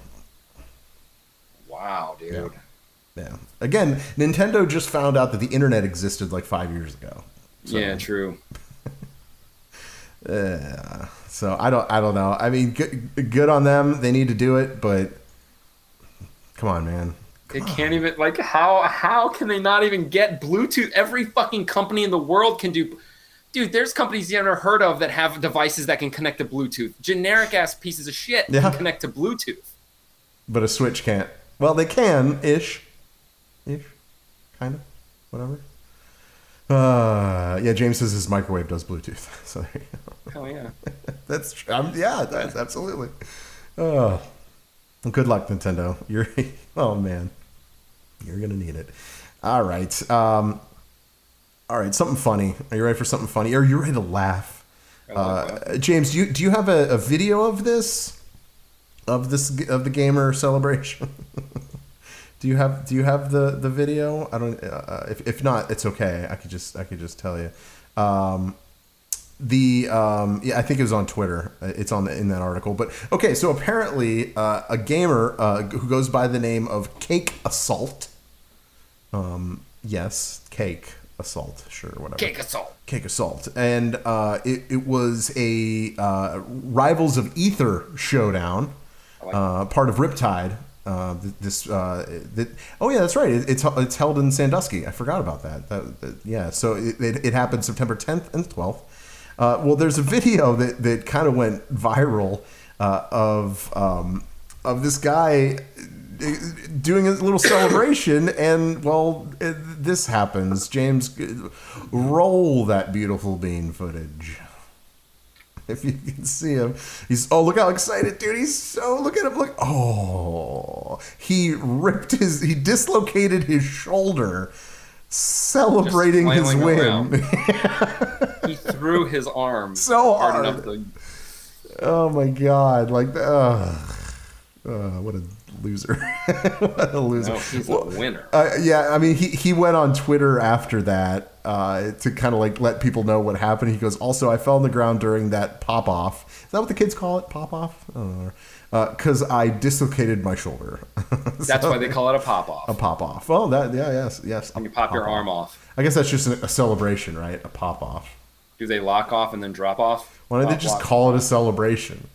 Wow, dude. Yeah. Again, Nintendo just found out that the internet existed like 5 years ago. So. Yeah, true. So I don't know. I mean, good on them. They need to do it, but come on, man. They can't even, like, how can they not even get Bluetooth? Every fucking company in the world can do. Dude, there's companies you never heard of that have devices that can connect to Bluetooth. Generic ass pieces of shit can connect to Bluetooth. But a Switch can't. Well, they can ish, kind of, whatever. Yeah, James says his microwave does Bluetooth. So there you go. Oh yeah. That's that's absolutely. Oh, good luck, Nintendo. Oh man, you're gonna need it. All right, all right. Something funny. Are you ready for something funny? Are you ready to laugh? James, do you have a video of this? Of the gamer celebration? Do you have the video? I don't. If not, it's okay. I could just tell you. Yeah, I think it was on Twitter. It's in that article. But okay, so apparently a gamer who goes by the name of Cake Assault. Yes, Cake Assault. Sure, whatever. Cake Assault. And it was a Rivals of Ether showdown. Part of Riptide. Oh yeah, that's right. It's held in Sandusky. I forgot about that. Yeah, so it happened September 10th and 12th. Well, there's a video that kind of went viral of this guy doing a little celebration, and this happens. James, roll that beautiful bean footage. If you can see him, look how excited, dude. Look at him. Look. Oh, he dislocated his shoulder celebrating his win. He threw his arm so hard. Oh my God. Like, what a loser. What a loser. No, he's a winner. Yeah, I mean, he went on Twitter after that to kind of like let people know what happened. He goes, also, I fell on the ground during that pop-off. Is that what the kids call it? Pop-off? I don't know. Because I dislocated my shoulder. That's why they call it a pop-off. A pop-off. Oh, yes. When you pop your arm off. I guess that's just a celebration, right? A pop-off. Do they lock off and then drop off? Why don't they just call it a celebration?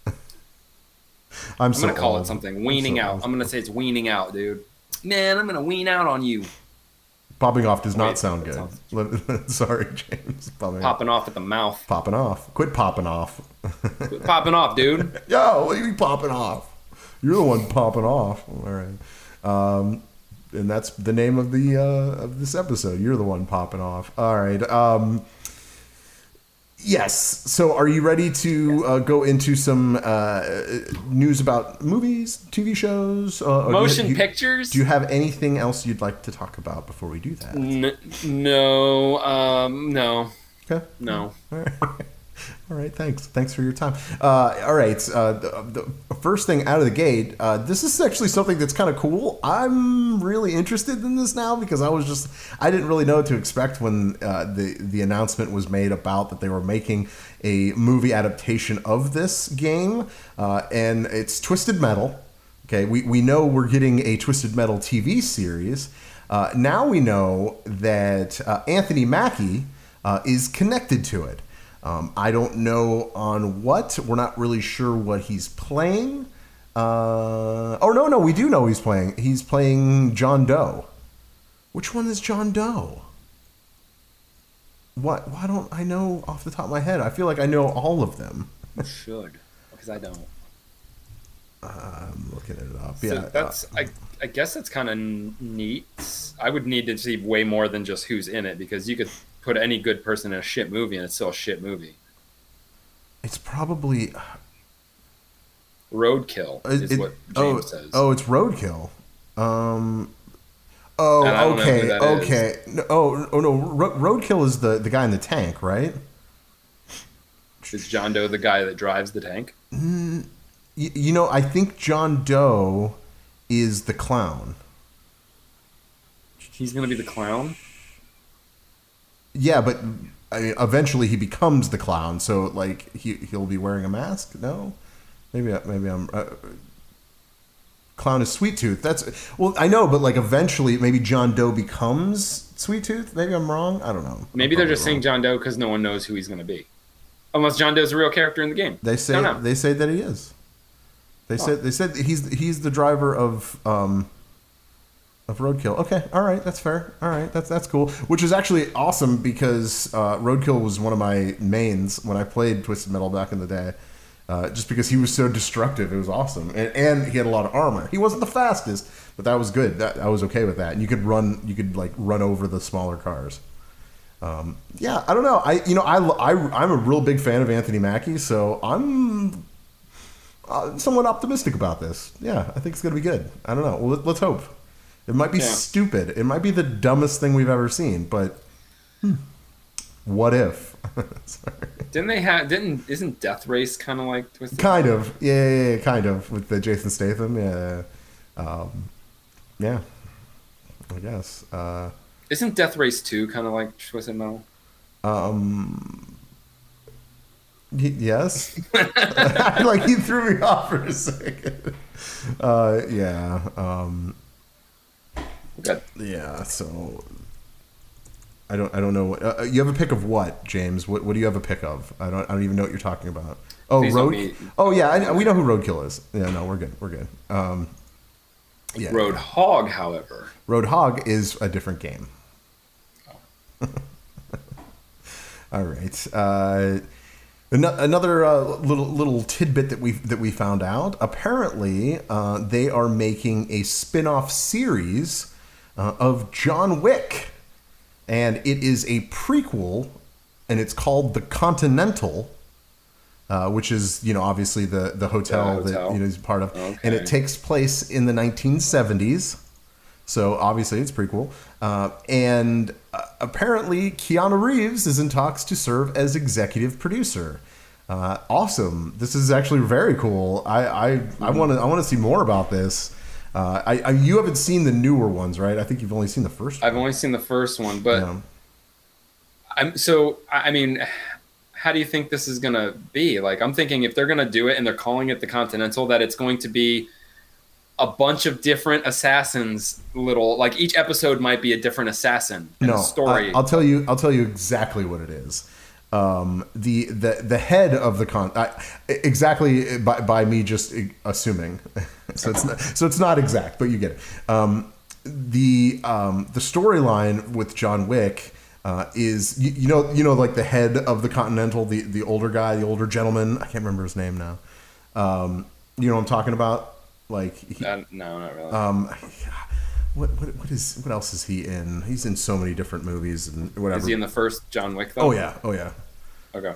I'm going to call it something. Weaning out. I'm going to say it's weaning out, dude. Man, I'm going to wean out on you. Popping off does not sound good. Sorry, James. Popping off at the mouth. Popping off. Quit popping off. Quit popping off, dude. Yo, what are you popping off? You're the one popping off. All right. And that's the name of this episode. You're the one popping off. All right. Yes. So are you ready to go into some news about movies, TV shows? Motion pictures? Do you have anything else you'd like to talk about before we do that? No. No. Okay. No. All right. Thanks for your time. All right. The first thing out of the gate, this is actually something that's kind of cool. I'm really interested in this now because I didn't really know what to expect when the announcement was made about that they were making a movie adaptation of this game, and it's Twisted Metal. Okay, we know we're getting a Twisted Metal TV series. Now we know that Anthony Mackie is connected to it. I don't know on what. We're not really sure what he's playing. No, we do know he's playing. He's playing John Doe. Which one is John Doe? What? Why don't I know off the top of my head? I feel like I know all of them. You should, because I don't. I'm looking it up. So yeah, that's. I guess that's kind of neat. I would need to see way more than just who's in it, because you could put any good person in a shit movie and it's still a shit movie. It's probably Roadkill is what James says. Oh, it's Roadkill. Okay. No, Roadkill is the guy in the tank, right? Is John Doe the guy that drives the tank? I think John Doe is the clown. He's going to be the clown? Yeah, but eventually he becomes the clown, so like he'll be wearing a mask. No, maybe I'm. Clown is Sweet Tooth. I know, but like eventually maybe John Doe becomes Sweet Tooth. Maybe I'm wrong. I don't know. Maybe they're just saying John Doe because no one knows who he's going to be, unless John Doe's a real character in the game. They say that he is. They said he's the driver of Roadkill. Okay, all right, that's fair. All right, that's cool. Which is actually awesome because Roadkill was one of my mains when I played Twisted Metal back in the day. Just because he was so destructive, it was awesome, and he had a lot of armor. He wasn't the fastest, but that was good. I was okay with that. And you could run over the smaller cars. Yeah, I don't know. I'm a real big fan of Anthony Mackie, so I'm somewhat optimistic about this. Yeah, I think it's going to be good. I don't know. Well, let's hope. It might be stupid. It might be the dumbest thing we've ever seen, but what if? Isn't Death Race kind of like Twisted? Kind of. Yeah, kind of. With the Jason Statham. Yeah. Yeah. I guess. Isn't Death Race 2 kind of like Twisted Metal? Yes. Like, he threw me off for a second. Yeah. Okay. Yeah, so I don't know what you have a pick of what, James? What do you have a pick of? I don't even know what you're talking about. Oh, Road. Oh yeah, we know who Roadkill is. Yeah, no, we're good. Yeah. Roadhog, however. Roadhog is a different game. Oh. All right. Another little tidbit that we found out. Apparently, they are making a spin-off series of John Wick, and it is a prequel, and it's called The Continental, which is obviously the hotel that he's part of, okay. And it takes place in the 1970s. So obviously it's prequel, and apparently Keanu Reeves is in talks to serve as executive producer. Awesome! This is actually very cool. I want to see more about this. You haven't seen the newer ones, right? I think you've only seen the first one. I've only seen the first one, but I mean, how do you think this is gonna be? Like, I'm thinking if they're gonna do it and they're calling it the Continental, that it's going to be a bunch of different assassins. Like each episode might be a different assassin and a story. I'll tell you exactly what it is. The head of the exactly by me just assuming. So it's not exact, but you get it. The storyline with John Wick is like the head of the Continental, the older guy, the older gentleman. I can't remember his name now. You know what I'm talking about? Like no, not really. What else is he in? He's in so many different movies and whatever. Is he in the first John Wick though? Oh yeah. Okay.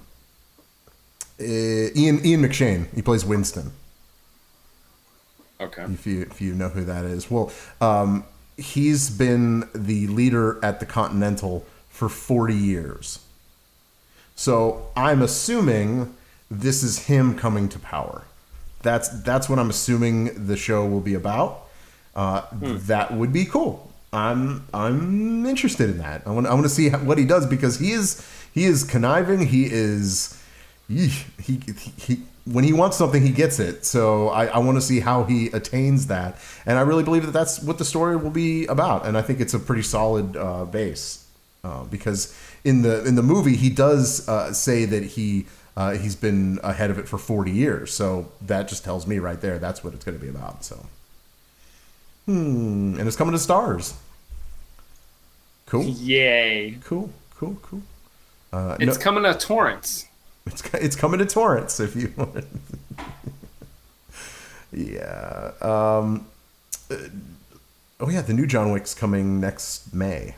Ian McShane. He plays Winston. Okay. If you know who that is. Well, he's been the leader at the Continental for 40 years. So I'm assuming this is him coming to power. That's what I'm assuming the show will be about. That would be cool. I'm interested in that. I want to see what he does, because he is conniving. He is he when he wants something, he gets it. So I want to see how he attains that, and I really believe that that's what the story will be about. And I think it's a pretty solid base, because in the movie he does say that he's been ahead of it for 40 years. So that just tells me right there that's what it's going to be about. So, and it's coming to Stars. Cool. Yay. Cool. It's coming to Torrance. It's coming to Torrance if you want. Yeah. Oh yeah, the new John Wick's coming next May.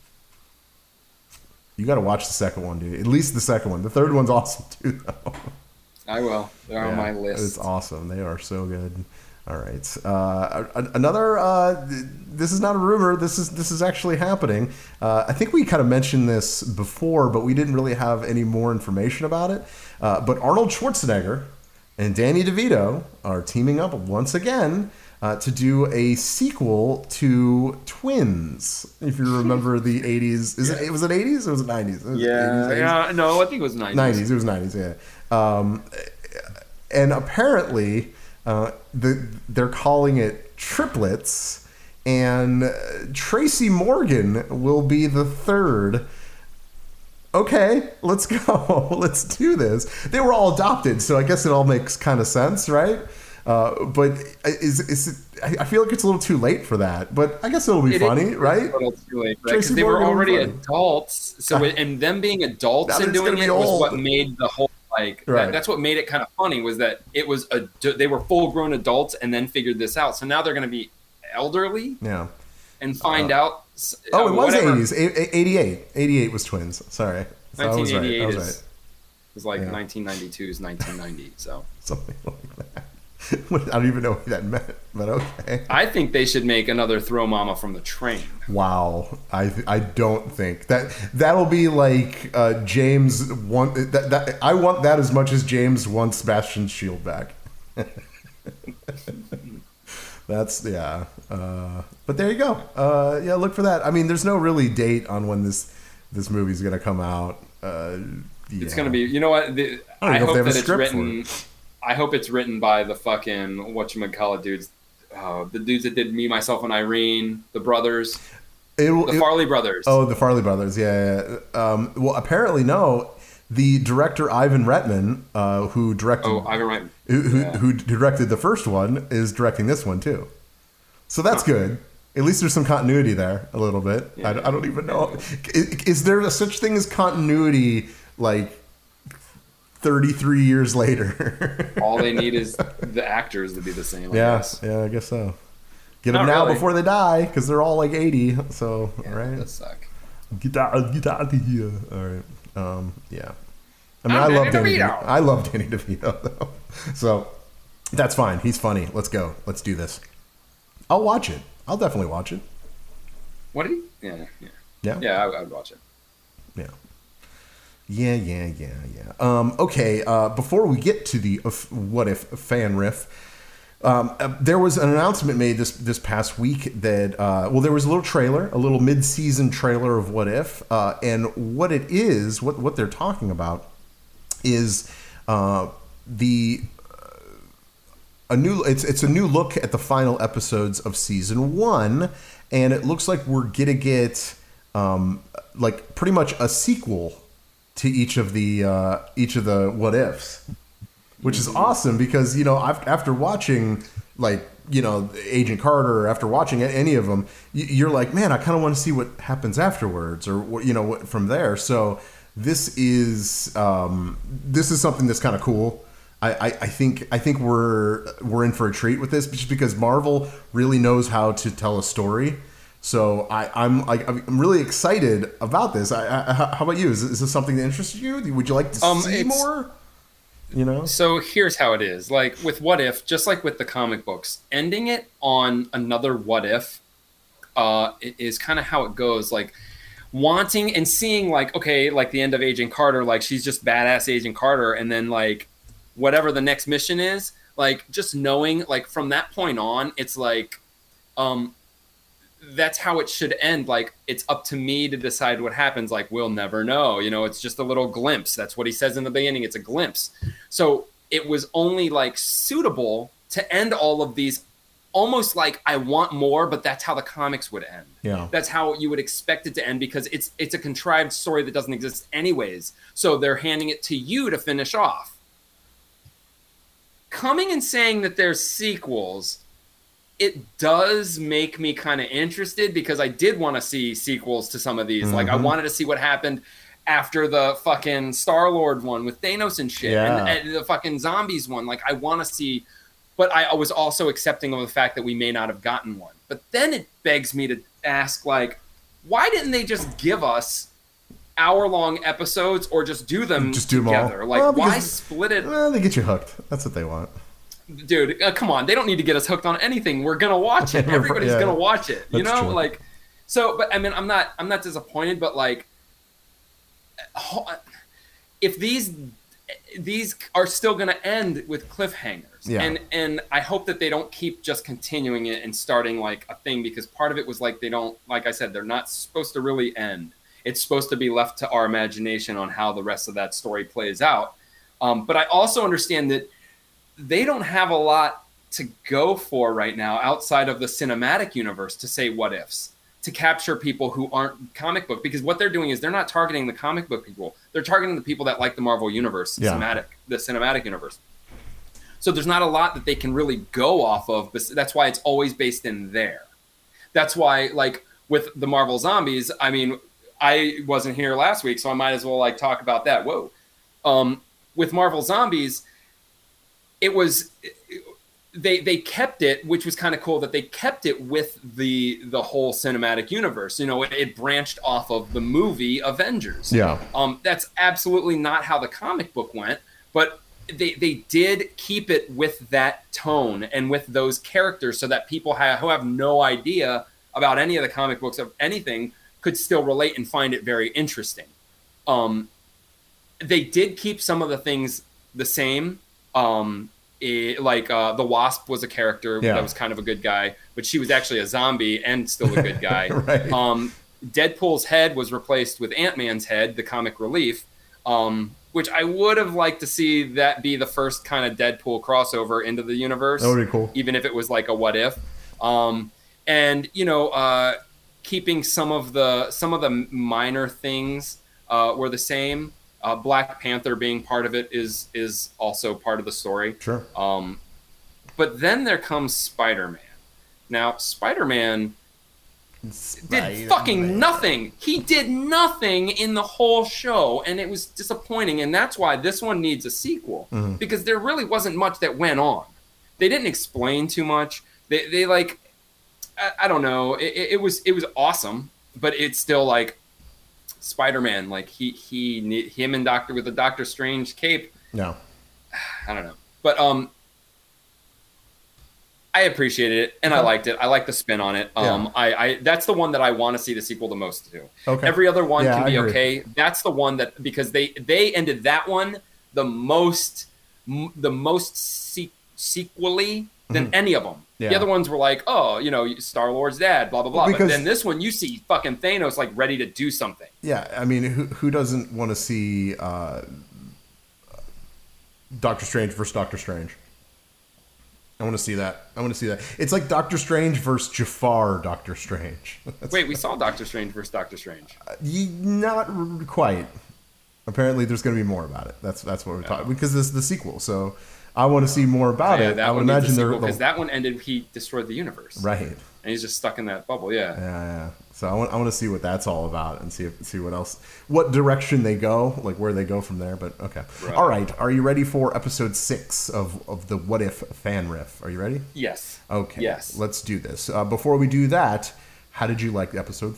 You got to watch the second one, dude. At least the second one. The third one's awesome too, though. I will. They're on my list. It's awesome. They are so good. All right. Another. This is not a rumor. This is actually happening. I think we kind of mentioned this before, but we didn't really have any more information about it. But Arnold Schwarzenegger and Danny DeVito are teaming up once again to do a sequel to Twins. If you remember the 80s. Was it 80s or was it 90s? It was 80s. No, I think it was 90s. 90s. It was 90s, yeah. And apparently they're calling it Triplets, and Tracy Morgan will be the third. Okay, let's go. Let's do this. They were all adopted, so I guess it all makes kind of sense, right? But I feel like it's a little too late for that. But I guess it'll be funny, right? A little too late, right? Because they were already adults. So and them being adults and doing it was what made the whole that's what made it kind of funny, was that it was they were full grown adults and then figured this out. So now they're going to be elderly, and find out Oh, it was 80s. 88. 88 was Twins. Sorry. So 1988 I was right. is like 1992's 1990. So something like that. I don't even know what that meant, but okay. I think they should make another Throw Mama from the Train. Wow, I don't think that'll be like James want that I want that as much as James wants Sebastian's shield back. That's but there you go. Yeah, look for that. I mean, there's no really date on when this movie's gonna come out. It's gonna be. You know what? I hope that it's written. I hope it's written by the fucking whatchamacallit dudes. The dudes that did Me, Myself, and Irene, the brothers. The Farley brothers. Oh, the Farley brothers. Yeah. Well, apparently no. The director Ivan Reitman, who directed Ivan Reitman. who directed the first one, is directing this one too. So that's good. At least there's some continuity there, a little bit. Yeah. I don't even know. Is there a such thing as continuity, like 33 years later? All they need is the actors to be the same. Yeah, I guess so. Get them now before they die, because they're all like 80. So, right? That suck. Get out of here. All right. Yeah. I mean, I love Danny DeVito, though. So, that's fine. He's funny. Let's go. Let's do this. I'll watch it. I'll definitely watch it. What did he? Yeah, I would watch it. Yeah. Okay, before we get to the What If fan riff, there was an announcement made this past week that, there was a little trailer, a little mid-season trailer of What If, and what it is, what they're talking about is it's a new look at the final episodes of season 1, and it looks like we're gonna get like pretty much a sequel to each of the What Ifs, which is awesome because after watching Agent Carter, after watching any of them, you're like, man, I kind of want to see what happens afterwards, or what from there. So this is something that's kind of cool. I think we're in for a treat with this, just because Marvel really knows how to tell a story. So I'm really excited about this. How about you? Is this something that interests you? Would you like to see more? So here's how it is. Like with What If, just like with the comic books, ending it on another What If is kind of how it goes. Like wanting and seeing like, okay, like the end of Agent Carter, like she's just badass Agent Carter, and then like whatever the next mission is, like just knowing like from that point on, it's like that's how it should end. Like it's up to me to decide what happens. Like we'll never know, it's just a little glimpse. That's what he says in the beginning. It's a glimpse. So it was only like suitable to end all of these almost like I want more, but that's how the comics would end. Yeah. That's how you would expect it to end, because it's a contrived story that doesn't exist anyways. So they're handing it to you to finish off. Coming and saying that there's sequels, it does make me kind of interested, because I did want to see sequels to some of these. Mm-hmm. Like I wanted to see what happened after the fucking Star-Lord one with Thanos and shit, and the fucking zombies one. Like I want to see, but I was also accepting of the fact that we may not have gotten one. But then it begs me to ask, like, why didn't they just give us hour-long episodes, or just do them together? Like, why split it? Well, they get you hooked. That's what they want. Dude, come on. They don't need to get us hooked on anything. We're going to watch it. Everybody's going to watch it. You know? True. Like, so, but I mean, I'm not disappointed, but like, if these are still going to end with cliffhangers, and I hope that they don't keep just continuing it and starting like a thing, because part of it was like, they don't, like I said, they're not supposed to really end. It's supposed to be left to our imagination on how the rest of that story plays out. But I also understand that they don't have a lot to go for right now outside of the cinematic universe to say what ifs, to capture people who aren't comic book, because what they're doing is they're not targeting the comic book people. They're targeting the people that like the Marvel universe, the cinematic universe. So there's not a lot that they can really go off of, but that's why it's always based in there. That's why, like with the Marvel Zombies, I mean, I wasn't here last week, so I might as well like talk about that. With Marvel Zombies, it was they kept it, which was kind of cool that they kept it with the whole cinematic universe. You know, it branched off of the movie Avengers. Yeah. That's absolutely not how the comic book went, but they did keep it with that tone and with those characters so that people who have no idea about any of the comic books of anything could still relate and find it very interesting. They did keep some of the things the same. The Wasp was a character that was kind of a good guy, but she was actually a zombie and still a good guy. Right. Deadpool's head was replaced with Ant-Man's head, the comic relief, which I would have liked to see that be the first kind of Deadpool crossover into the universe. That would be cool. Even if it was like a what if. Keeping some of the minor things were the same. Black Panther being part of it is also part of the story. Sure. But then there comes Spider-Man. Now, Spider-Man did fucking nothing. He did nothing in the whole show, and it was disappointing. And that's why this one needs a sequel, because there really wasn't much that went on. They didn't explain too much. They like, I don't know. It was awesome, but it's still like, Spider-Man, like him and with the Doctor Strange cape. No, I don't know, but I appreciated it and I liked it. I like the spin on it. I that's the one that I want to see the sequel the most to. Okay. Every other one can be okay. That's the one that, because they ended that one the most sequely than any of them. Yeah. The other ones were like, Star-Lord's dad, blah, blah, blah. But then this one, you see fucking Thanos like ready to do something. Yeah, I mean, who doesn't want to see Doctor Strange versus Doctor Strange? I want to see that. It's like Doctor Strange versus Jafar Doctor Strange. Wait, we saw Doctor Strange versus Doctor Strange. Not quite. Apparently, there's going to be more about it. That's what we're talking, because this is the sequel, so I want to see more about it. I would imagine because that one ended. He destroyed the universe, right? And he's just stuck in that bubble. Yeah. So I want to see what that's all about and see what direction they go, like where they go from there. But okay, right. All right. Are you ready for episode 6 of the What If fan riff? Are you ready? Yes. Okay. Yes. Let's do this. Before we do that, how did you like episode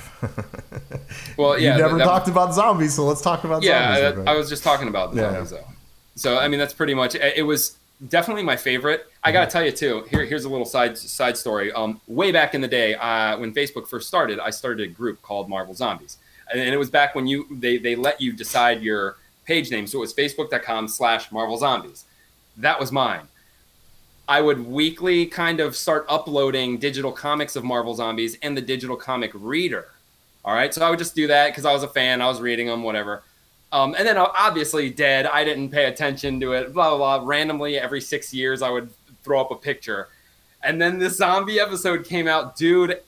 5? Well, yeah, you never talked about zombies, so let's talk about zombies. Yeah, I was just talking about the zombies though. So, I mean, that's pretty much it. It was definitely my favorite. I got to tell you, too, here's a little side story. Way back in the day, when Facebook first started, I started a group called Marvel Zombies. And it was back when they let you decide your page name. So it was facebook.com/Marvel Zombies. That was mine. I would weekly kind of start uploading digital comics of Marvel Zombies and the digital comic reader. All right. So I would just do that because I was a fan. I was reading them, whatever. And then obviously dead. I didn't pay attention to it, blah, blah, blah. Randomly every 6 years, I would throw up a picture. And then this zombie episode came out, dude.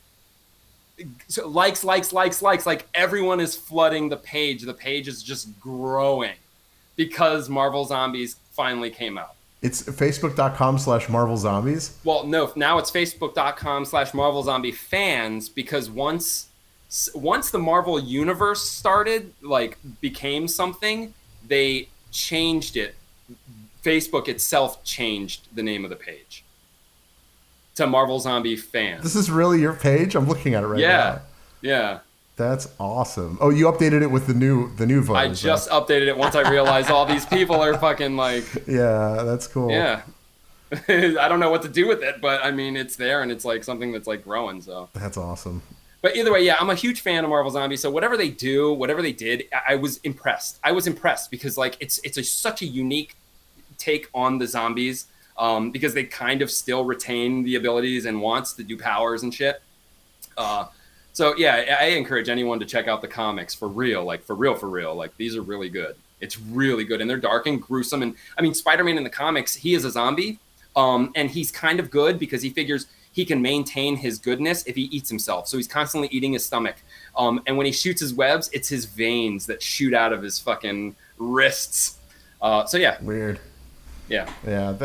Likes. Like everyone is flooding the page. The page is just growing because Marvel Zombies finally came out. It's facebook.com/Marvel Zombies. Well, no, now it's facebook.com/Marvel Zombie fans, because once the Marvel universe started, like became something, they changed it. Facebook itself changed the name of the page to Marvel Zombie fans. This is really your page? I'm looking at it right now. Yeah. That's awesome. Oh, you updated it with the new photos. I just updated it once I realized all these people are fucking like. Yeah, that's cool. Yeah. I don't know what to do with it, but I mean, it's there and it's like something that's like growing. So that's awesome. But either way, yeah, I'm a huge fan of Marvel Zombies. So whatever they do, whatever they did, I was impressed. Because like it's such a unique take on the zombies, because they kind of still retain the abilities and wants to do powers and shit. So yeah, I encourage anyone to check out the comics for real. Like these are really good. It's really good, and they're dark and gruesome. And I mean, Spider-Man in the comics, he is a zombie, and he's kind of good because he figures he can maintain his goodness if he eats himself. So he's constantly eating his stomach. And when he shoots his webs, it's his veins that shoot out of his fucking wrists. So yeah, weird. Yeah.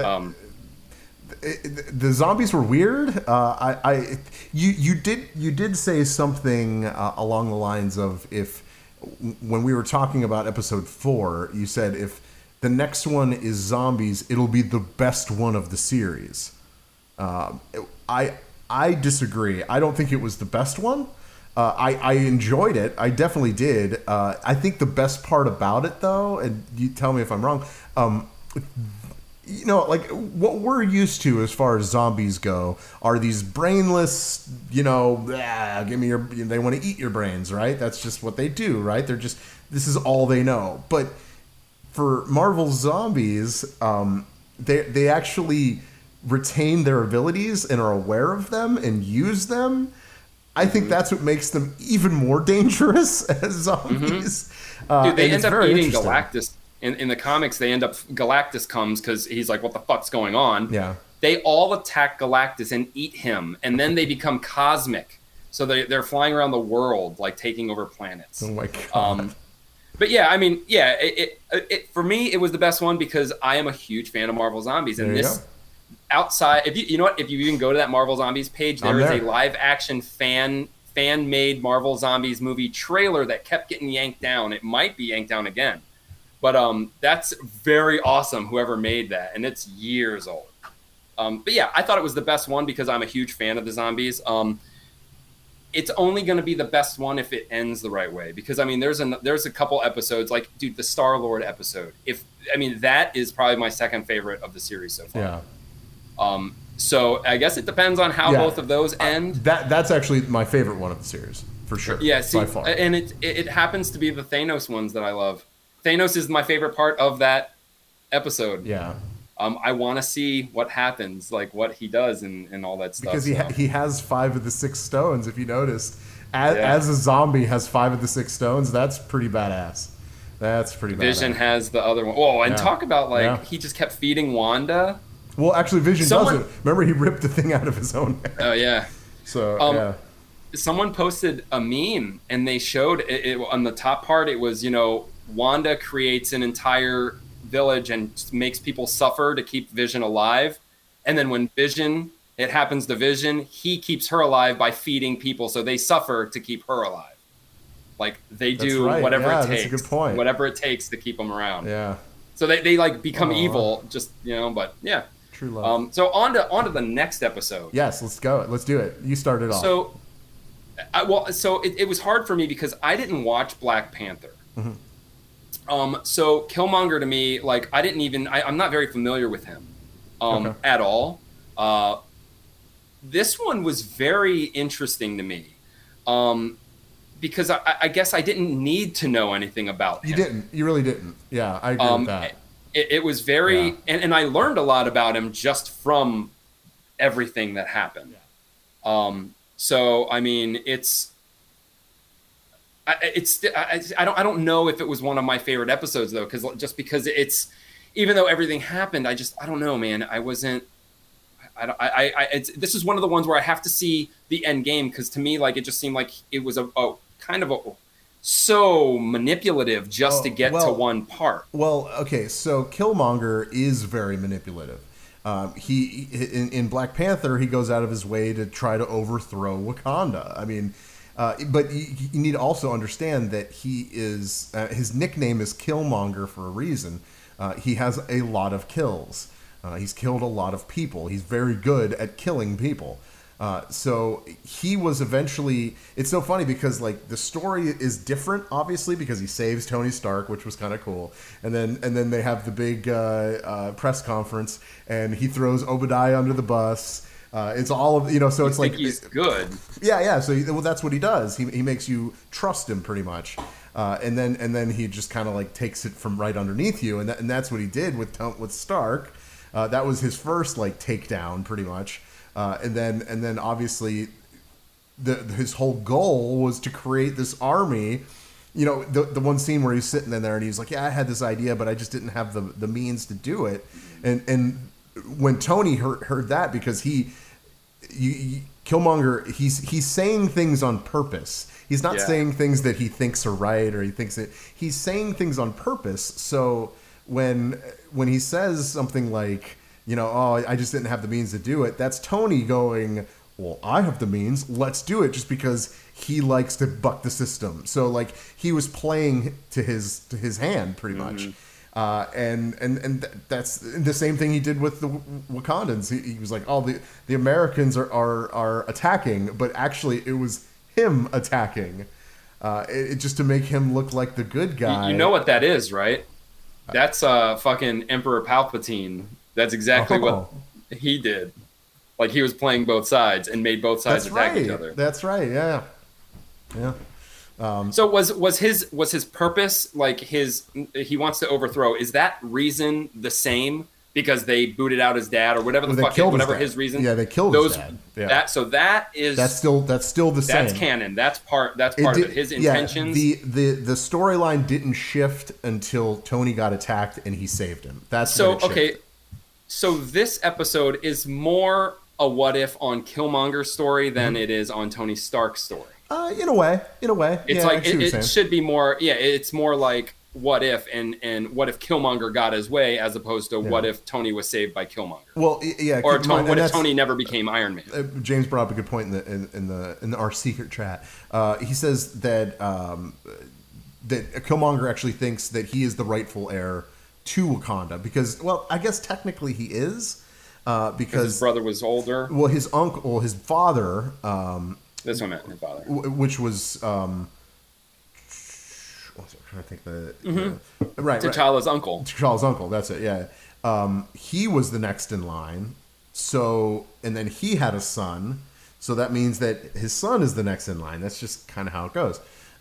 The zombies were weird. You did say something along the lines of, when we were talking about episode 4, you said if The next one is zombies. It'll be the best one of the series. I disagree. I don't think it was the best one. I enjoyed it. I definitely did. I think the best part about it, though, and you tell me if I'm wrong, like what we're used to as far as zombies go are these brainless, give me your, they want to eat your brains, right? That's just what they do, right? This is all they know. But for Marvel Zombies, they actually retain their abilities and are aware of them and use them. I think that's what makes them even more dangerous as zombies. Dude, they end up eating Galactus. In the comics, Galactus comes because he's like, what the fuck's going on? Yeah. They all attack Galactus and eat him, and then they become cosmic. So they're flying around the world, like taking over planets. Oh my God. But yeah, I mean, yeah, it for me, it was the best one because I am a huge fan of Marvel Zombies. And this outside, if you know what, if you even go to that Marvel Zombies page, there is a live action fan-made Marvel Zombies movie trailer that kept getting yanked down. It might be yanked down again. But that's very awesome, whoever made that. And it's years old. But yeah, I thought it was the best one because I'm a huge fan of the zombies. It's only going to be the best one if it ends the right way. Because, I mean, there's a couple episodes, like, dude, the Star-Lord episode. That is probably my second favorite of the series so far. Yeah. So I guess it depends on how both of those end. That's actually my favorite one of the series, for sure. Yeah, see, by far. And it happens to be the Thanos ones that I love. Thanos is my favorite part of that episode. Yeah. I want to see what happens, like what he does and all that stuff. Because he has 5 of the 6 stones, if you noticed. As a zombie has 5 of the 6 stones, that's pretty badass. Vision has the other one. Oh, and talk about he just kept feeding Wanda. Well, actually, Vision doesn't. Remember, he ripped the thing out of his own head. Oh, yeah. So, Someone posted a meme, and they showed it on the top part. It was, Wanda creates an entire village and makes people suffer to keep Vision alive. And then when it happens to Vision, he keeps her alive by feeding people. So they suffer to keep her alive. Like they do whatever it takes. That's a good point. Whatever it takes to keep them around. Yeah. So they like become evil, just, but yeah. True love. So on to the next episode. Yes, let's go. Let's do it. You started off. So, it was hard for me because I didn't watch Black Panther. Mm-hmm. So Killmonger to me, like I'm not very familiar with him at all. This one was very interesting to me because I guess I didn't need to know anything about him. You really didn't. Yeah, I agree with that. It was very, and I learned a lot about him just from everything that happened. Yeah. So, I mean, I don't know if it was one of my favorite episodes though, because it's, even though everything happened, I don't know, man. I wasn't. This is one of the ones where I have to see the end game because to me, like, it just seemed like it was so manipulative just to get to one part. Well, okay, so Killmonger is very manipulative. He in Black Panther, he goes out of his way to try to overthrow Wakanda. I mean. But you need to also understand that he is his nickname is Killmonger for a reason. He has a lot of kills. He's killed a lot of people. He's very good at killing people. So he was eventually. It's so funny because like the story is different, obviously, because he saves Tony Stark, which was kind of cool. And then they have the big press conference, and he throws Obadiah under the bus. It's all of so it's like he's good. Yeah. So that's what he does. He makes you trust him pretty much, and then he just kind of like takes it from right underneath you, and that's what he did with Stark. That was his first like takedown, pretty much, and then obviously his whole goal was to create this army. The one scene where he's sitting in there and he's like, yeah, I had this idea, but I just didn't have the means to do it, and when Tony heard that, because Killmonger, he's saying things on purpose. He's not saying things that he thinks are right, or he thinks that he's saying things on purpose. So when he says something like, I just didn't have the means to do it, that's Tony going, well, I have the means, let's do it, just because he likes to buck the system. So like he was playing to his hand pretty much. And that's the same thing he did with the Wakandans. He was like, "Oh, the Americans are attacking," but actually it was him attacking, it just to make him look like the good guy. You know what that is, right? That's fucking Emperor Palpatine. That's exactly what he did. Like he was playing both sides and made both sides attack each other. That's right. Yeah. So was his purpose like he wants to overthrow? Is that reason the same because they booted out his dad or whatever the fuck whatever his reason? Yeah, they killed his dad. Yeah. That's still the same. That's canon. That's part of it. His intentions. Yeah, the storyline didn't shift until Tony got attacked and he saved him. That's when it shifted. So this episode is more a what if on Killmonger's story than it is on Tony Stark's story. In a way. It's like it should be more. Yeah, it's more like what if and what if Killmonger got his way as opposed to what if Tony was saved by Killmonger. Well, yeah. Or what if Tony never became Iron Man? James brought up a good point in our secret chat. He says that that Killmonger actually thinks that he is the rightful heir to Wakanda because, well, I guess technically he is because his brother was older. Well, his father. That's what I meant, his father. Which was, I'm trying to think right. T'Challa's uncle. T'Challa's uncle, that's it, yeah. He was the next in line, and then he had a son, so that means that his son is the next in line. That's just kind of how it goes.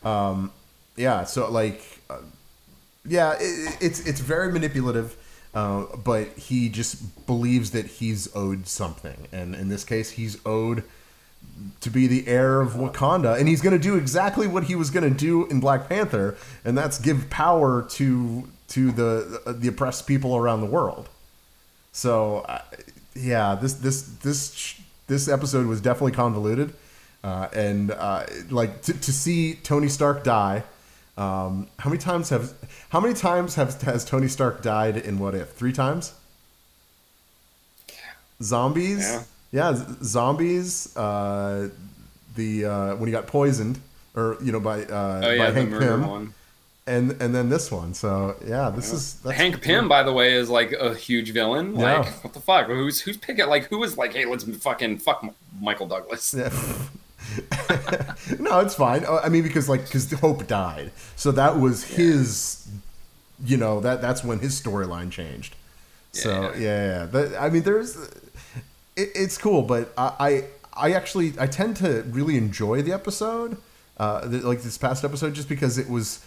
It's very manipulative, but he just believes that he's owed something, and in this case, he's owed to be the heir of Wakanda, and he's going to do exactly what he was going to do in Black Panther, and that's give power to the oppressed people around the world. So, this episode was definitely convoluted, and to see Tony Stark die. How many times has Tony Stark died in What If? 3 times? Zombies. Yeah. Yeah, zombies. When he got poisoned, or by Hank Pym, one. and then this one. So that's Hank Pym, by the way, is like a huge villain. Like what the fuck? Who's picking? Like who was like, hey, let's fucking fuck Michael Douglas? Yeah. No, it's fine. I mean, because Hope died, so that was his. That's when his storyline changed. So I mean, there's. It's cool, but I tend to really enjoy the episode, like this past episode, just because it was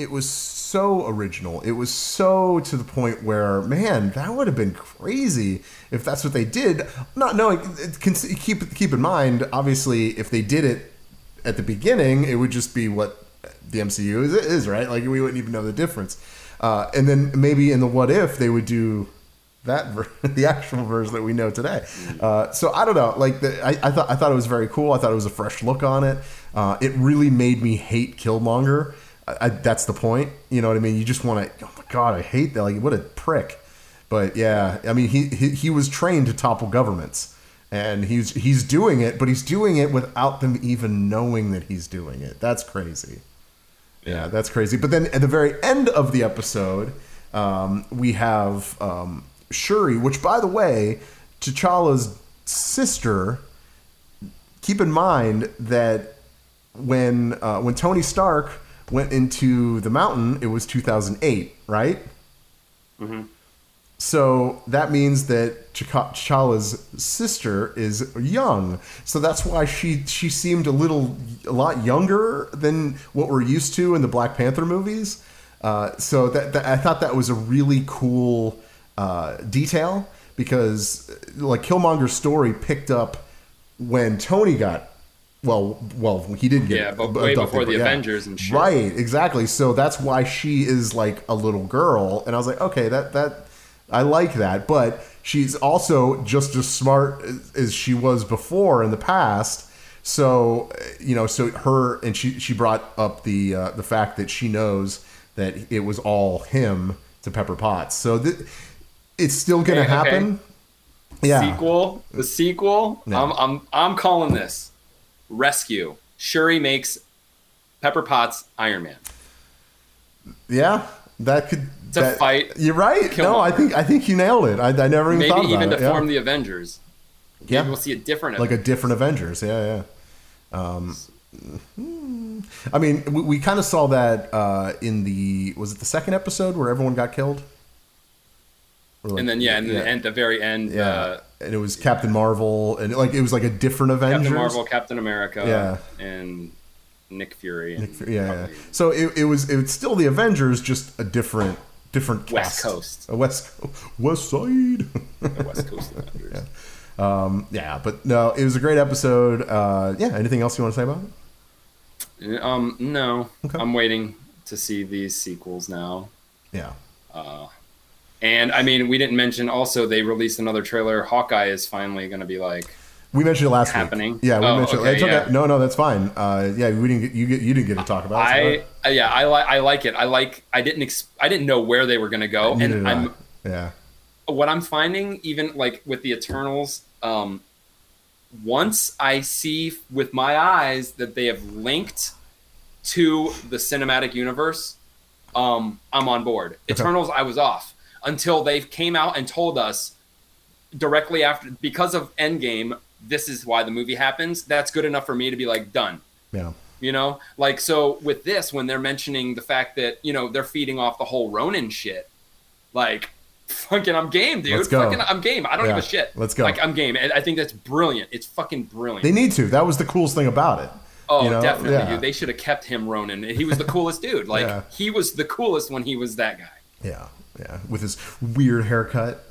so original. It was so to the point where, man, that would have been crazy if that's what they did. Not knowing, keep in mind, obviously, if they did it at the beginning, it would just be what the MCU is, right? Like we wouldn't even know the difference. And then maybe in the What If they would do the actual version that we know today. So I don't know. Like I thought it was very cool. I thought it was a fresh look on it. It really made me hate Killmonger. That's the point. You know what I mean? You just want to. Oh my god, I hate that. Like what a prick. But yeah, I mean he was trained to topple governments, and he's doing it, but he's doing it without them even knowing that he's doing it. That's crazy. Yeah, that's crazy. But then at the very end of the episode, we have. Shuri, which by the way, T'Challa's sister. Keep in mind that when Tony Stark went into the mountain, it was 2008, right? Mm-hmm. So that means that T'Challa's sister is young. So that's why she seemed a lot younger than what we're used to in the Black Panther movies. So that I thought that was a really cool. Detail, because like Killmonger's story picked up when Tony got well he did get but way before the Avengers and shit. Right, exactly. So that's why she is like a little girl, and I was like, okay, that I like that, but she's also just as smart as she was before in the past. So she brought up the fact that she knows that it was all him to Pepper Potts. So it's still going to happen. Okay. Yeah. The sequel. No. I'm calling this Rescue. Shuri makes Pepper Potts Iron Man. Yeah, that could to fight. You're right. No, I think you nailed it. I never even thought about it. Maybe even to form the Avengers. Yeah, maybe we'll see a different Avengers. Like a different Avengers. Yeah. I mean, we kind of saw that in was it the second episode where everyone got killed? Like, and then at the very end, and it was Captain Marvel, and it was like a different Avengers. Captain Marvel, Captain America, and Nick Fury. So it was still the Avengers, just a different West cast. Coast, a West Side, the West Coast Avengers. But no, it was a great episode. Anything else you want to say about it? No. Okay. I'm waiting to see these sequels now. Yeah. And I mean, we didn't mention also they released another trailer. Hawkeye is finally going to be like. We mentioned it last happening. week. Yeah, we mentioned it. Okay. No, that's fine. We didn't get you didn't get to talk about it. I like it. I didn't know where they were going to go, and what I'm finding, even like with the Eternals, once I see with my eyes that they have linked to the cinematic universe, I'm on board. Okay. Eternals, I was off until they came out and told us directly after, because of Endgame, this is why the movie happens. That's good enough for me to be like, done. Yeah. You know, like, so with this, when they're mentioning the fact that, they're feeding off the whole Ronin shit, like, fucking, I'm game, dude. Let's go. Fucking, I'm game. I don't give a shit. Let's go. Like, I'm game. And I think that's brilliant. It's fucking brilliant. They need to. That was the coolest thing about it. Oh, definitely, dude. They should have kept him Ronin. He was the coolest dude. Like, he was the coolest when he was that guy. Yeah. With his weird haircut.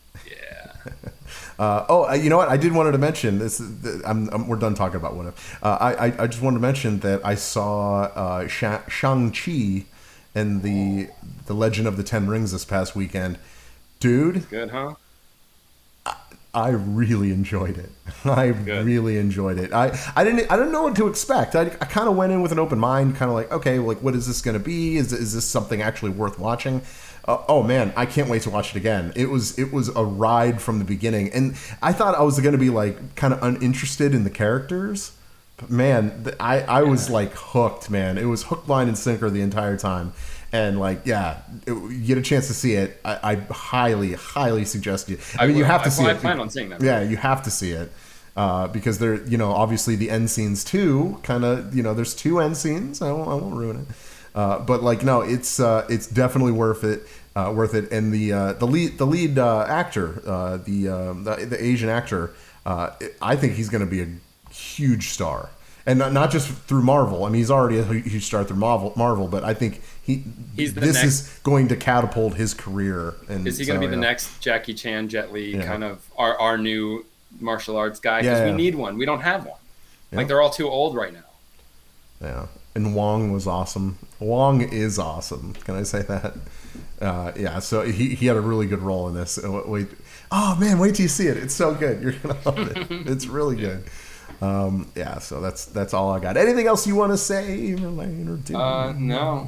Yeah. You know what? I did wanted to mention this. We're done talking about What If. I just wanted to mention that I saw Shang-Chi and the Legend of the Ten Rings this past weekend. Dude, good, huh? I really enjoyed it. Really enjoyed it. I didn't know what to expect. I kind of went in with an open mind, kind of like, okay, like, what is this going to be? Is this something actually worth watching? Oh man, I can't wait to watch it again. It was a ride from the beginning, and I thought I was going to be like kind of uninterested in the characters, but man, I was like hooked. Man, it was hook, line, and sinker the entire time, and like you get a chance to see it. I highly suggest you. I mean, you have to see it. I plan on seeing that. Yeah, you have to see it because there, obviously the end scenes too. Kind of, there's 2 end scenes. I won't ruin it. But like, no, it's definitely worth it. And the lead actor, the Asian actor, I think he's going to be a huge star, and not just through Marvel. I mean, he's already a huge star through Marvel, but I think this is going to catapult his career. And is he going to be the next Jackie Chan, Jet Li, kind of our new martial arts guy? Because we need one. We don't have one. Like, they're all too old right now. Yeah. And Wong was awesome. Wong is awesome. Can I say that? So he had a really good role in this. Wait till you see it. It's so good. You're gonna love it. It's really good. So that's all I got. Anything else you want to say, Elaine, or do? No.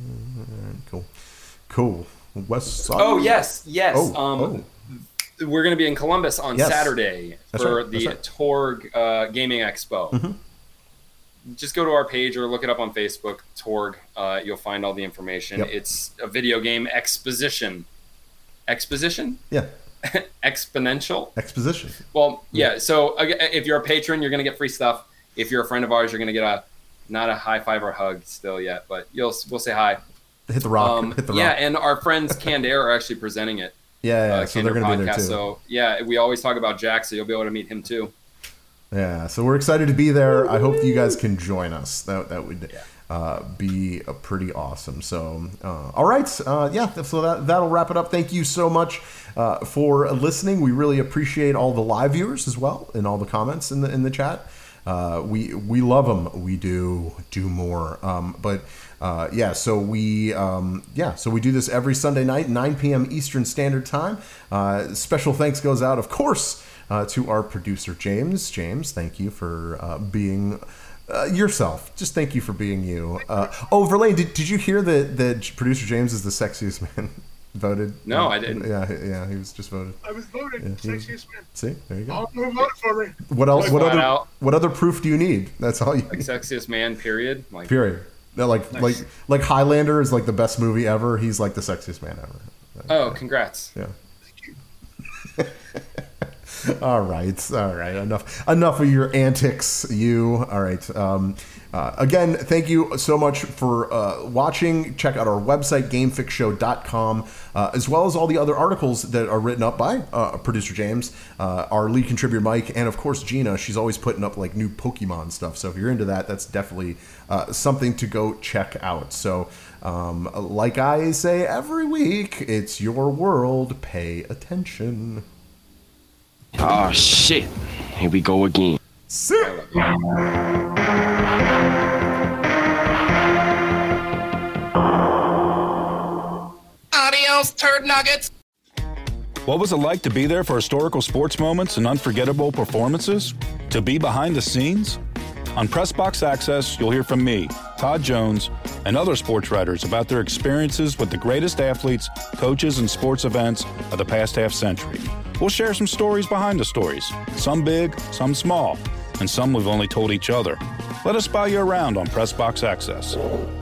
Cool. West Side. Oh yes. We're gonna be in Columbus on Saturday for the Torg Gaming Expo. Mm-hmm. Just go to our page or look it up on Facebook, Torg. You'll find all the information. Yep. It's a video game exposition. Exposition? Yeah. Exponential? Exposition. Well, yeah. So if you're a patron, you're going to get free stuff. If you're a friend of ours, you're going to get not a high five or hug still yet, but we'll say hi. Hit the rock. Hit the rock. Yeah, and our friends Candair are actually presenting it. So they're going to be there too. So we always talk about Jack, so you'll be able to meet him too. Yeah, so we're excited to be there. I hope you guys can join us. That would be pretty awesome. So, all right, so that'll wrap it up. Thank you so much for listening. We really appreciate all the live viewers as well and all the comments in the chat. We love them. We do more. So we do this every Sunday night, 9 p.m. Eastern Standard Time. Special thanks goes out, of course, to our producer, James. James, thank you for being yourself. Just thank you for being you. Verlaine, did you hear that producer James is the sexiest man voted? No, I didn't. Yeah, he was just voted. I was voted sexiest man. See, there you go. All who voted for me. What else? What other proof do you need? That's all you need. Sexiest man, period. Period. Like Highlander is like the best movie ever. He's like the sexiest man ever. Oh, congrats. Yeah. All right. Enough of your antics, you. All right. Again, thank you so much for watching. Check out our website, GameFixShow.com, as well as all the other articles that are written up by producer James, our lead contributor Mike, and of course Gina. She's always putting up like new Pokemon stuff. So if you're into that, that's definitely something to go check out. So like I say every week, it's your world. Pay attention. Oh, shit. Here we go again. Sit. Adios, turd nuggets. What was it like to be there for historical sports moments and unforgettable performances? To be behind the scenes? On Pressbox Access, you'll hear from me, Todd Jones, and other sports writers about their experiences with the greatest athletes, coaches, and sports events of the past half century. We'll share some stories behind the stories, some big, some small, and some we've only told each other. Let us buy you around on Pressbox Access.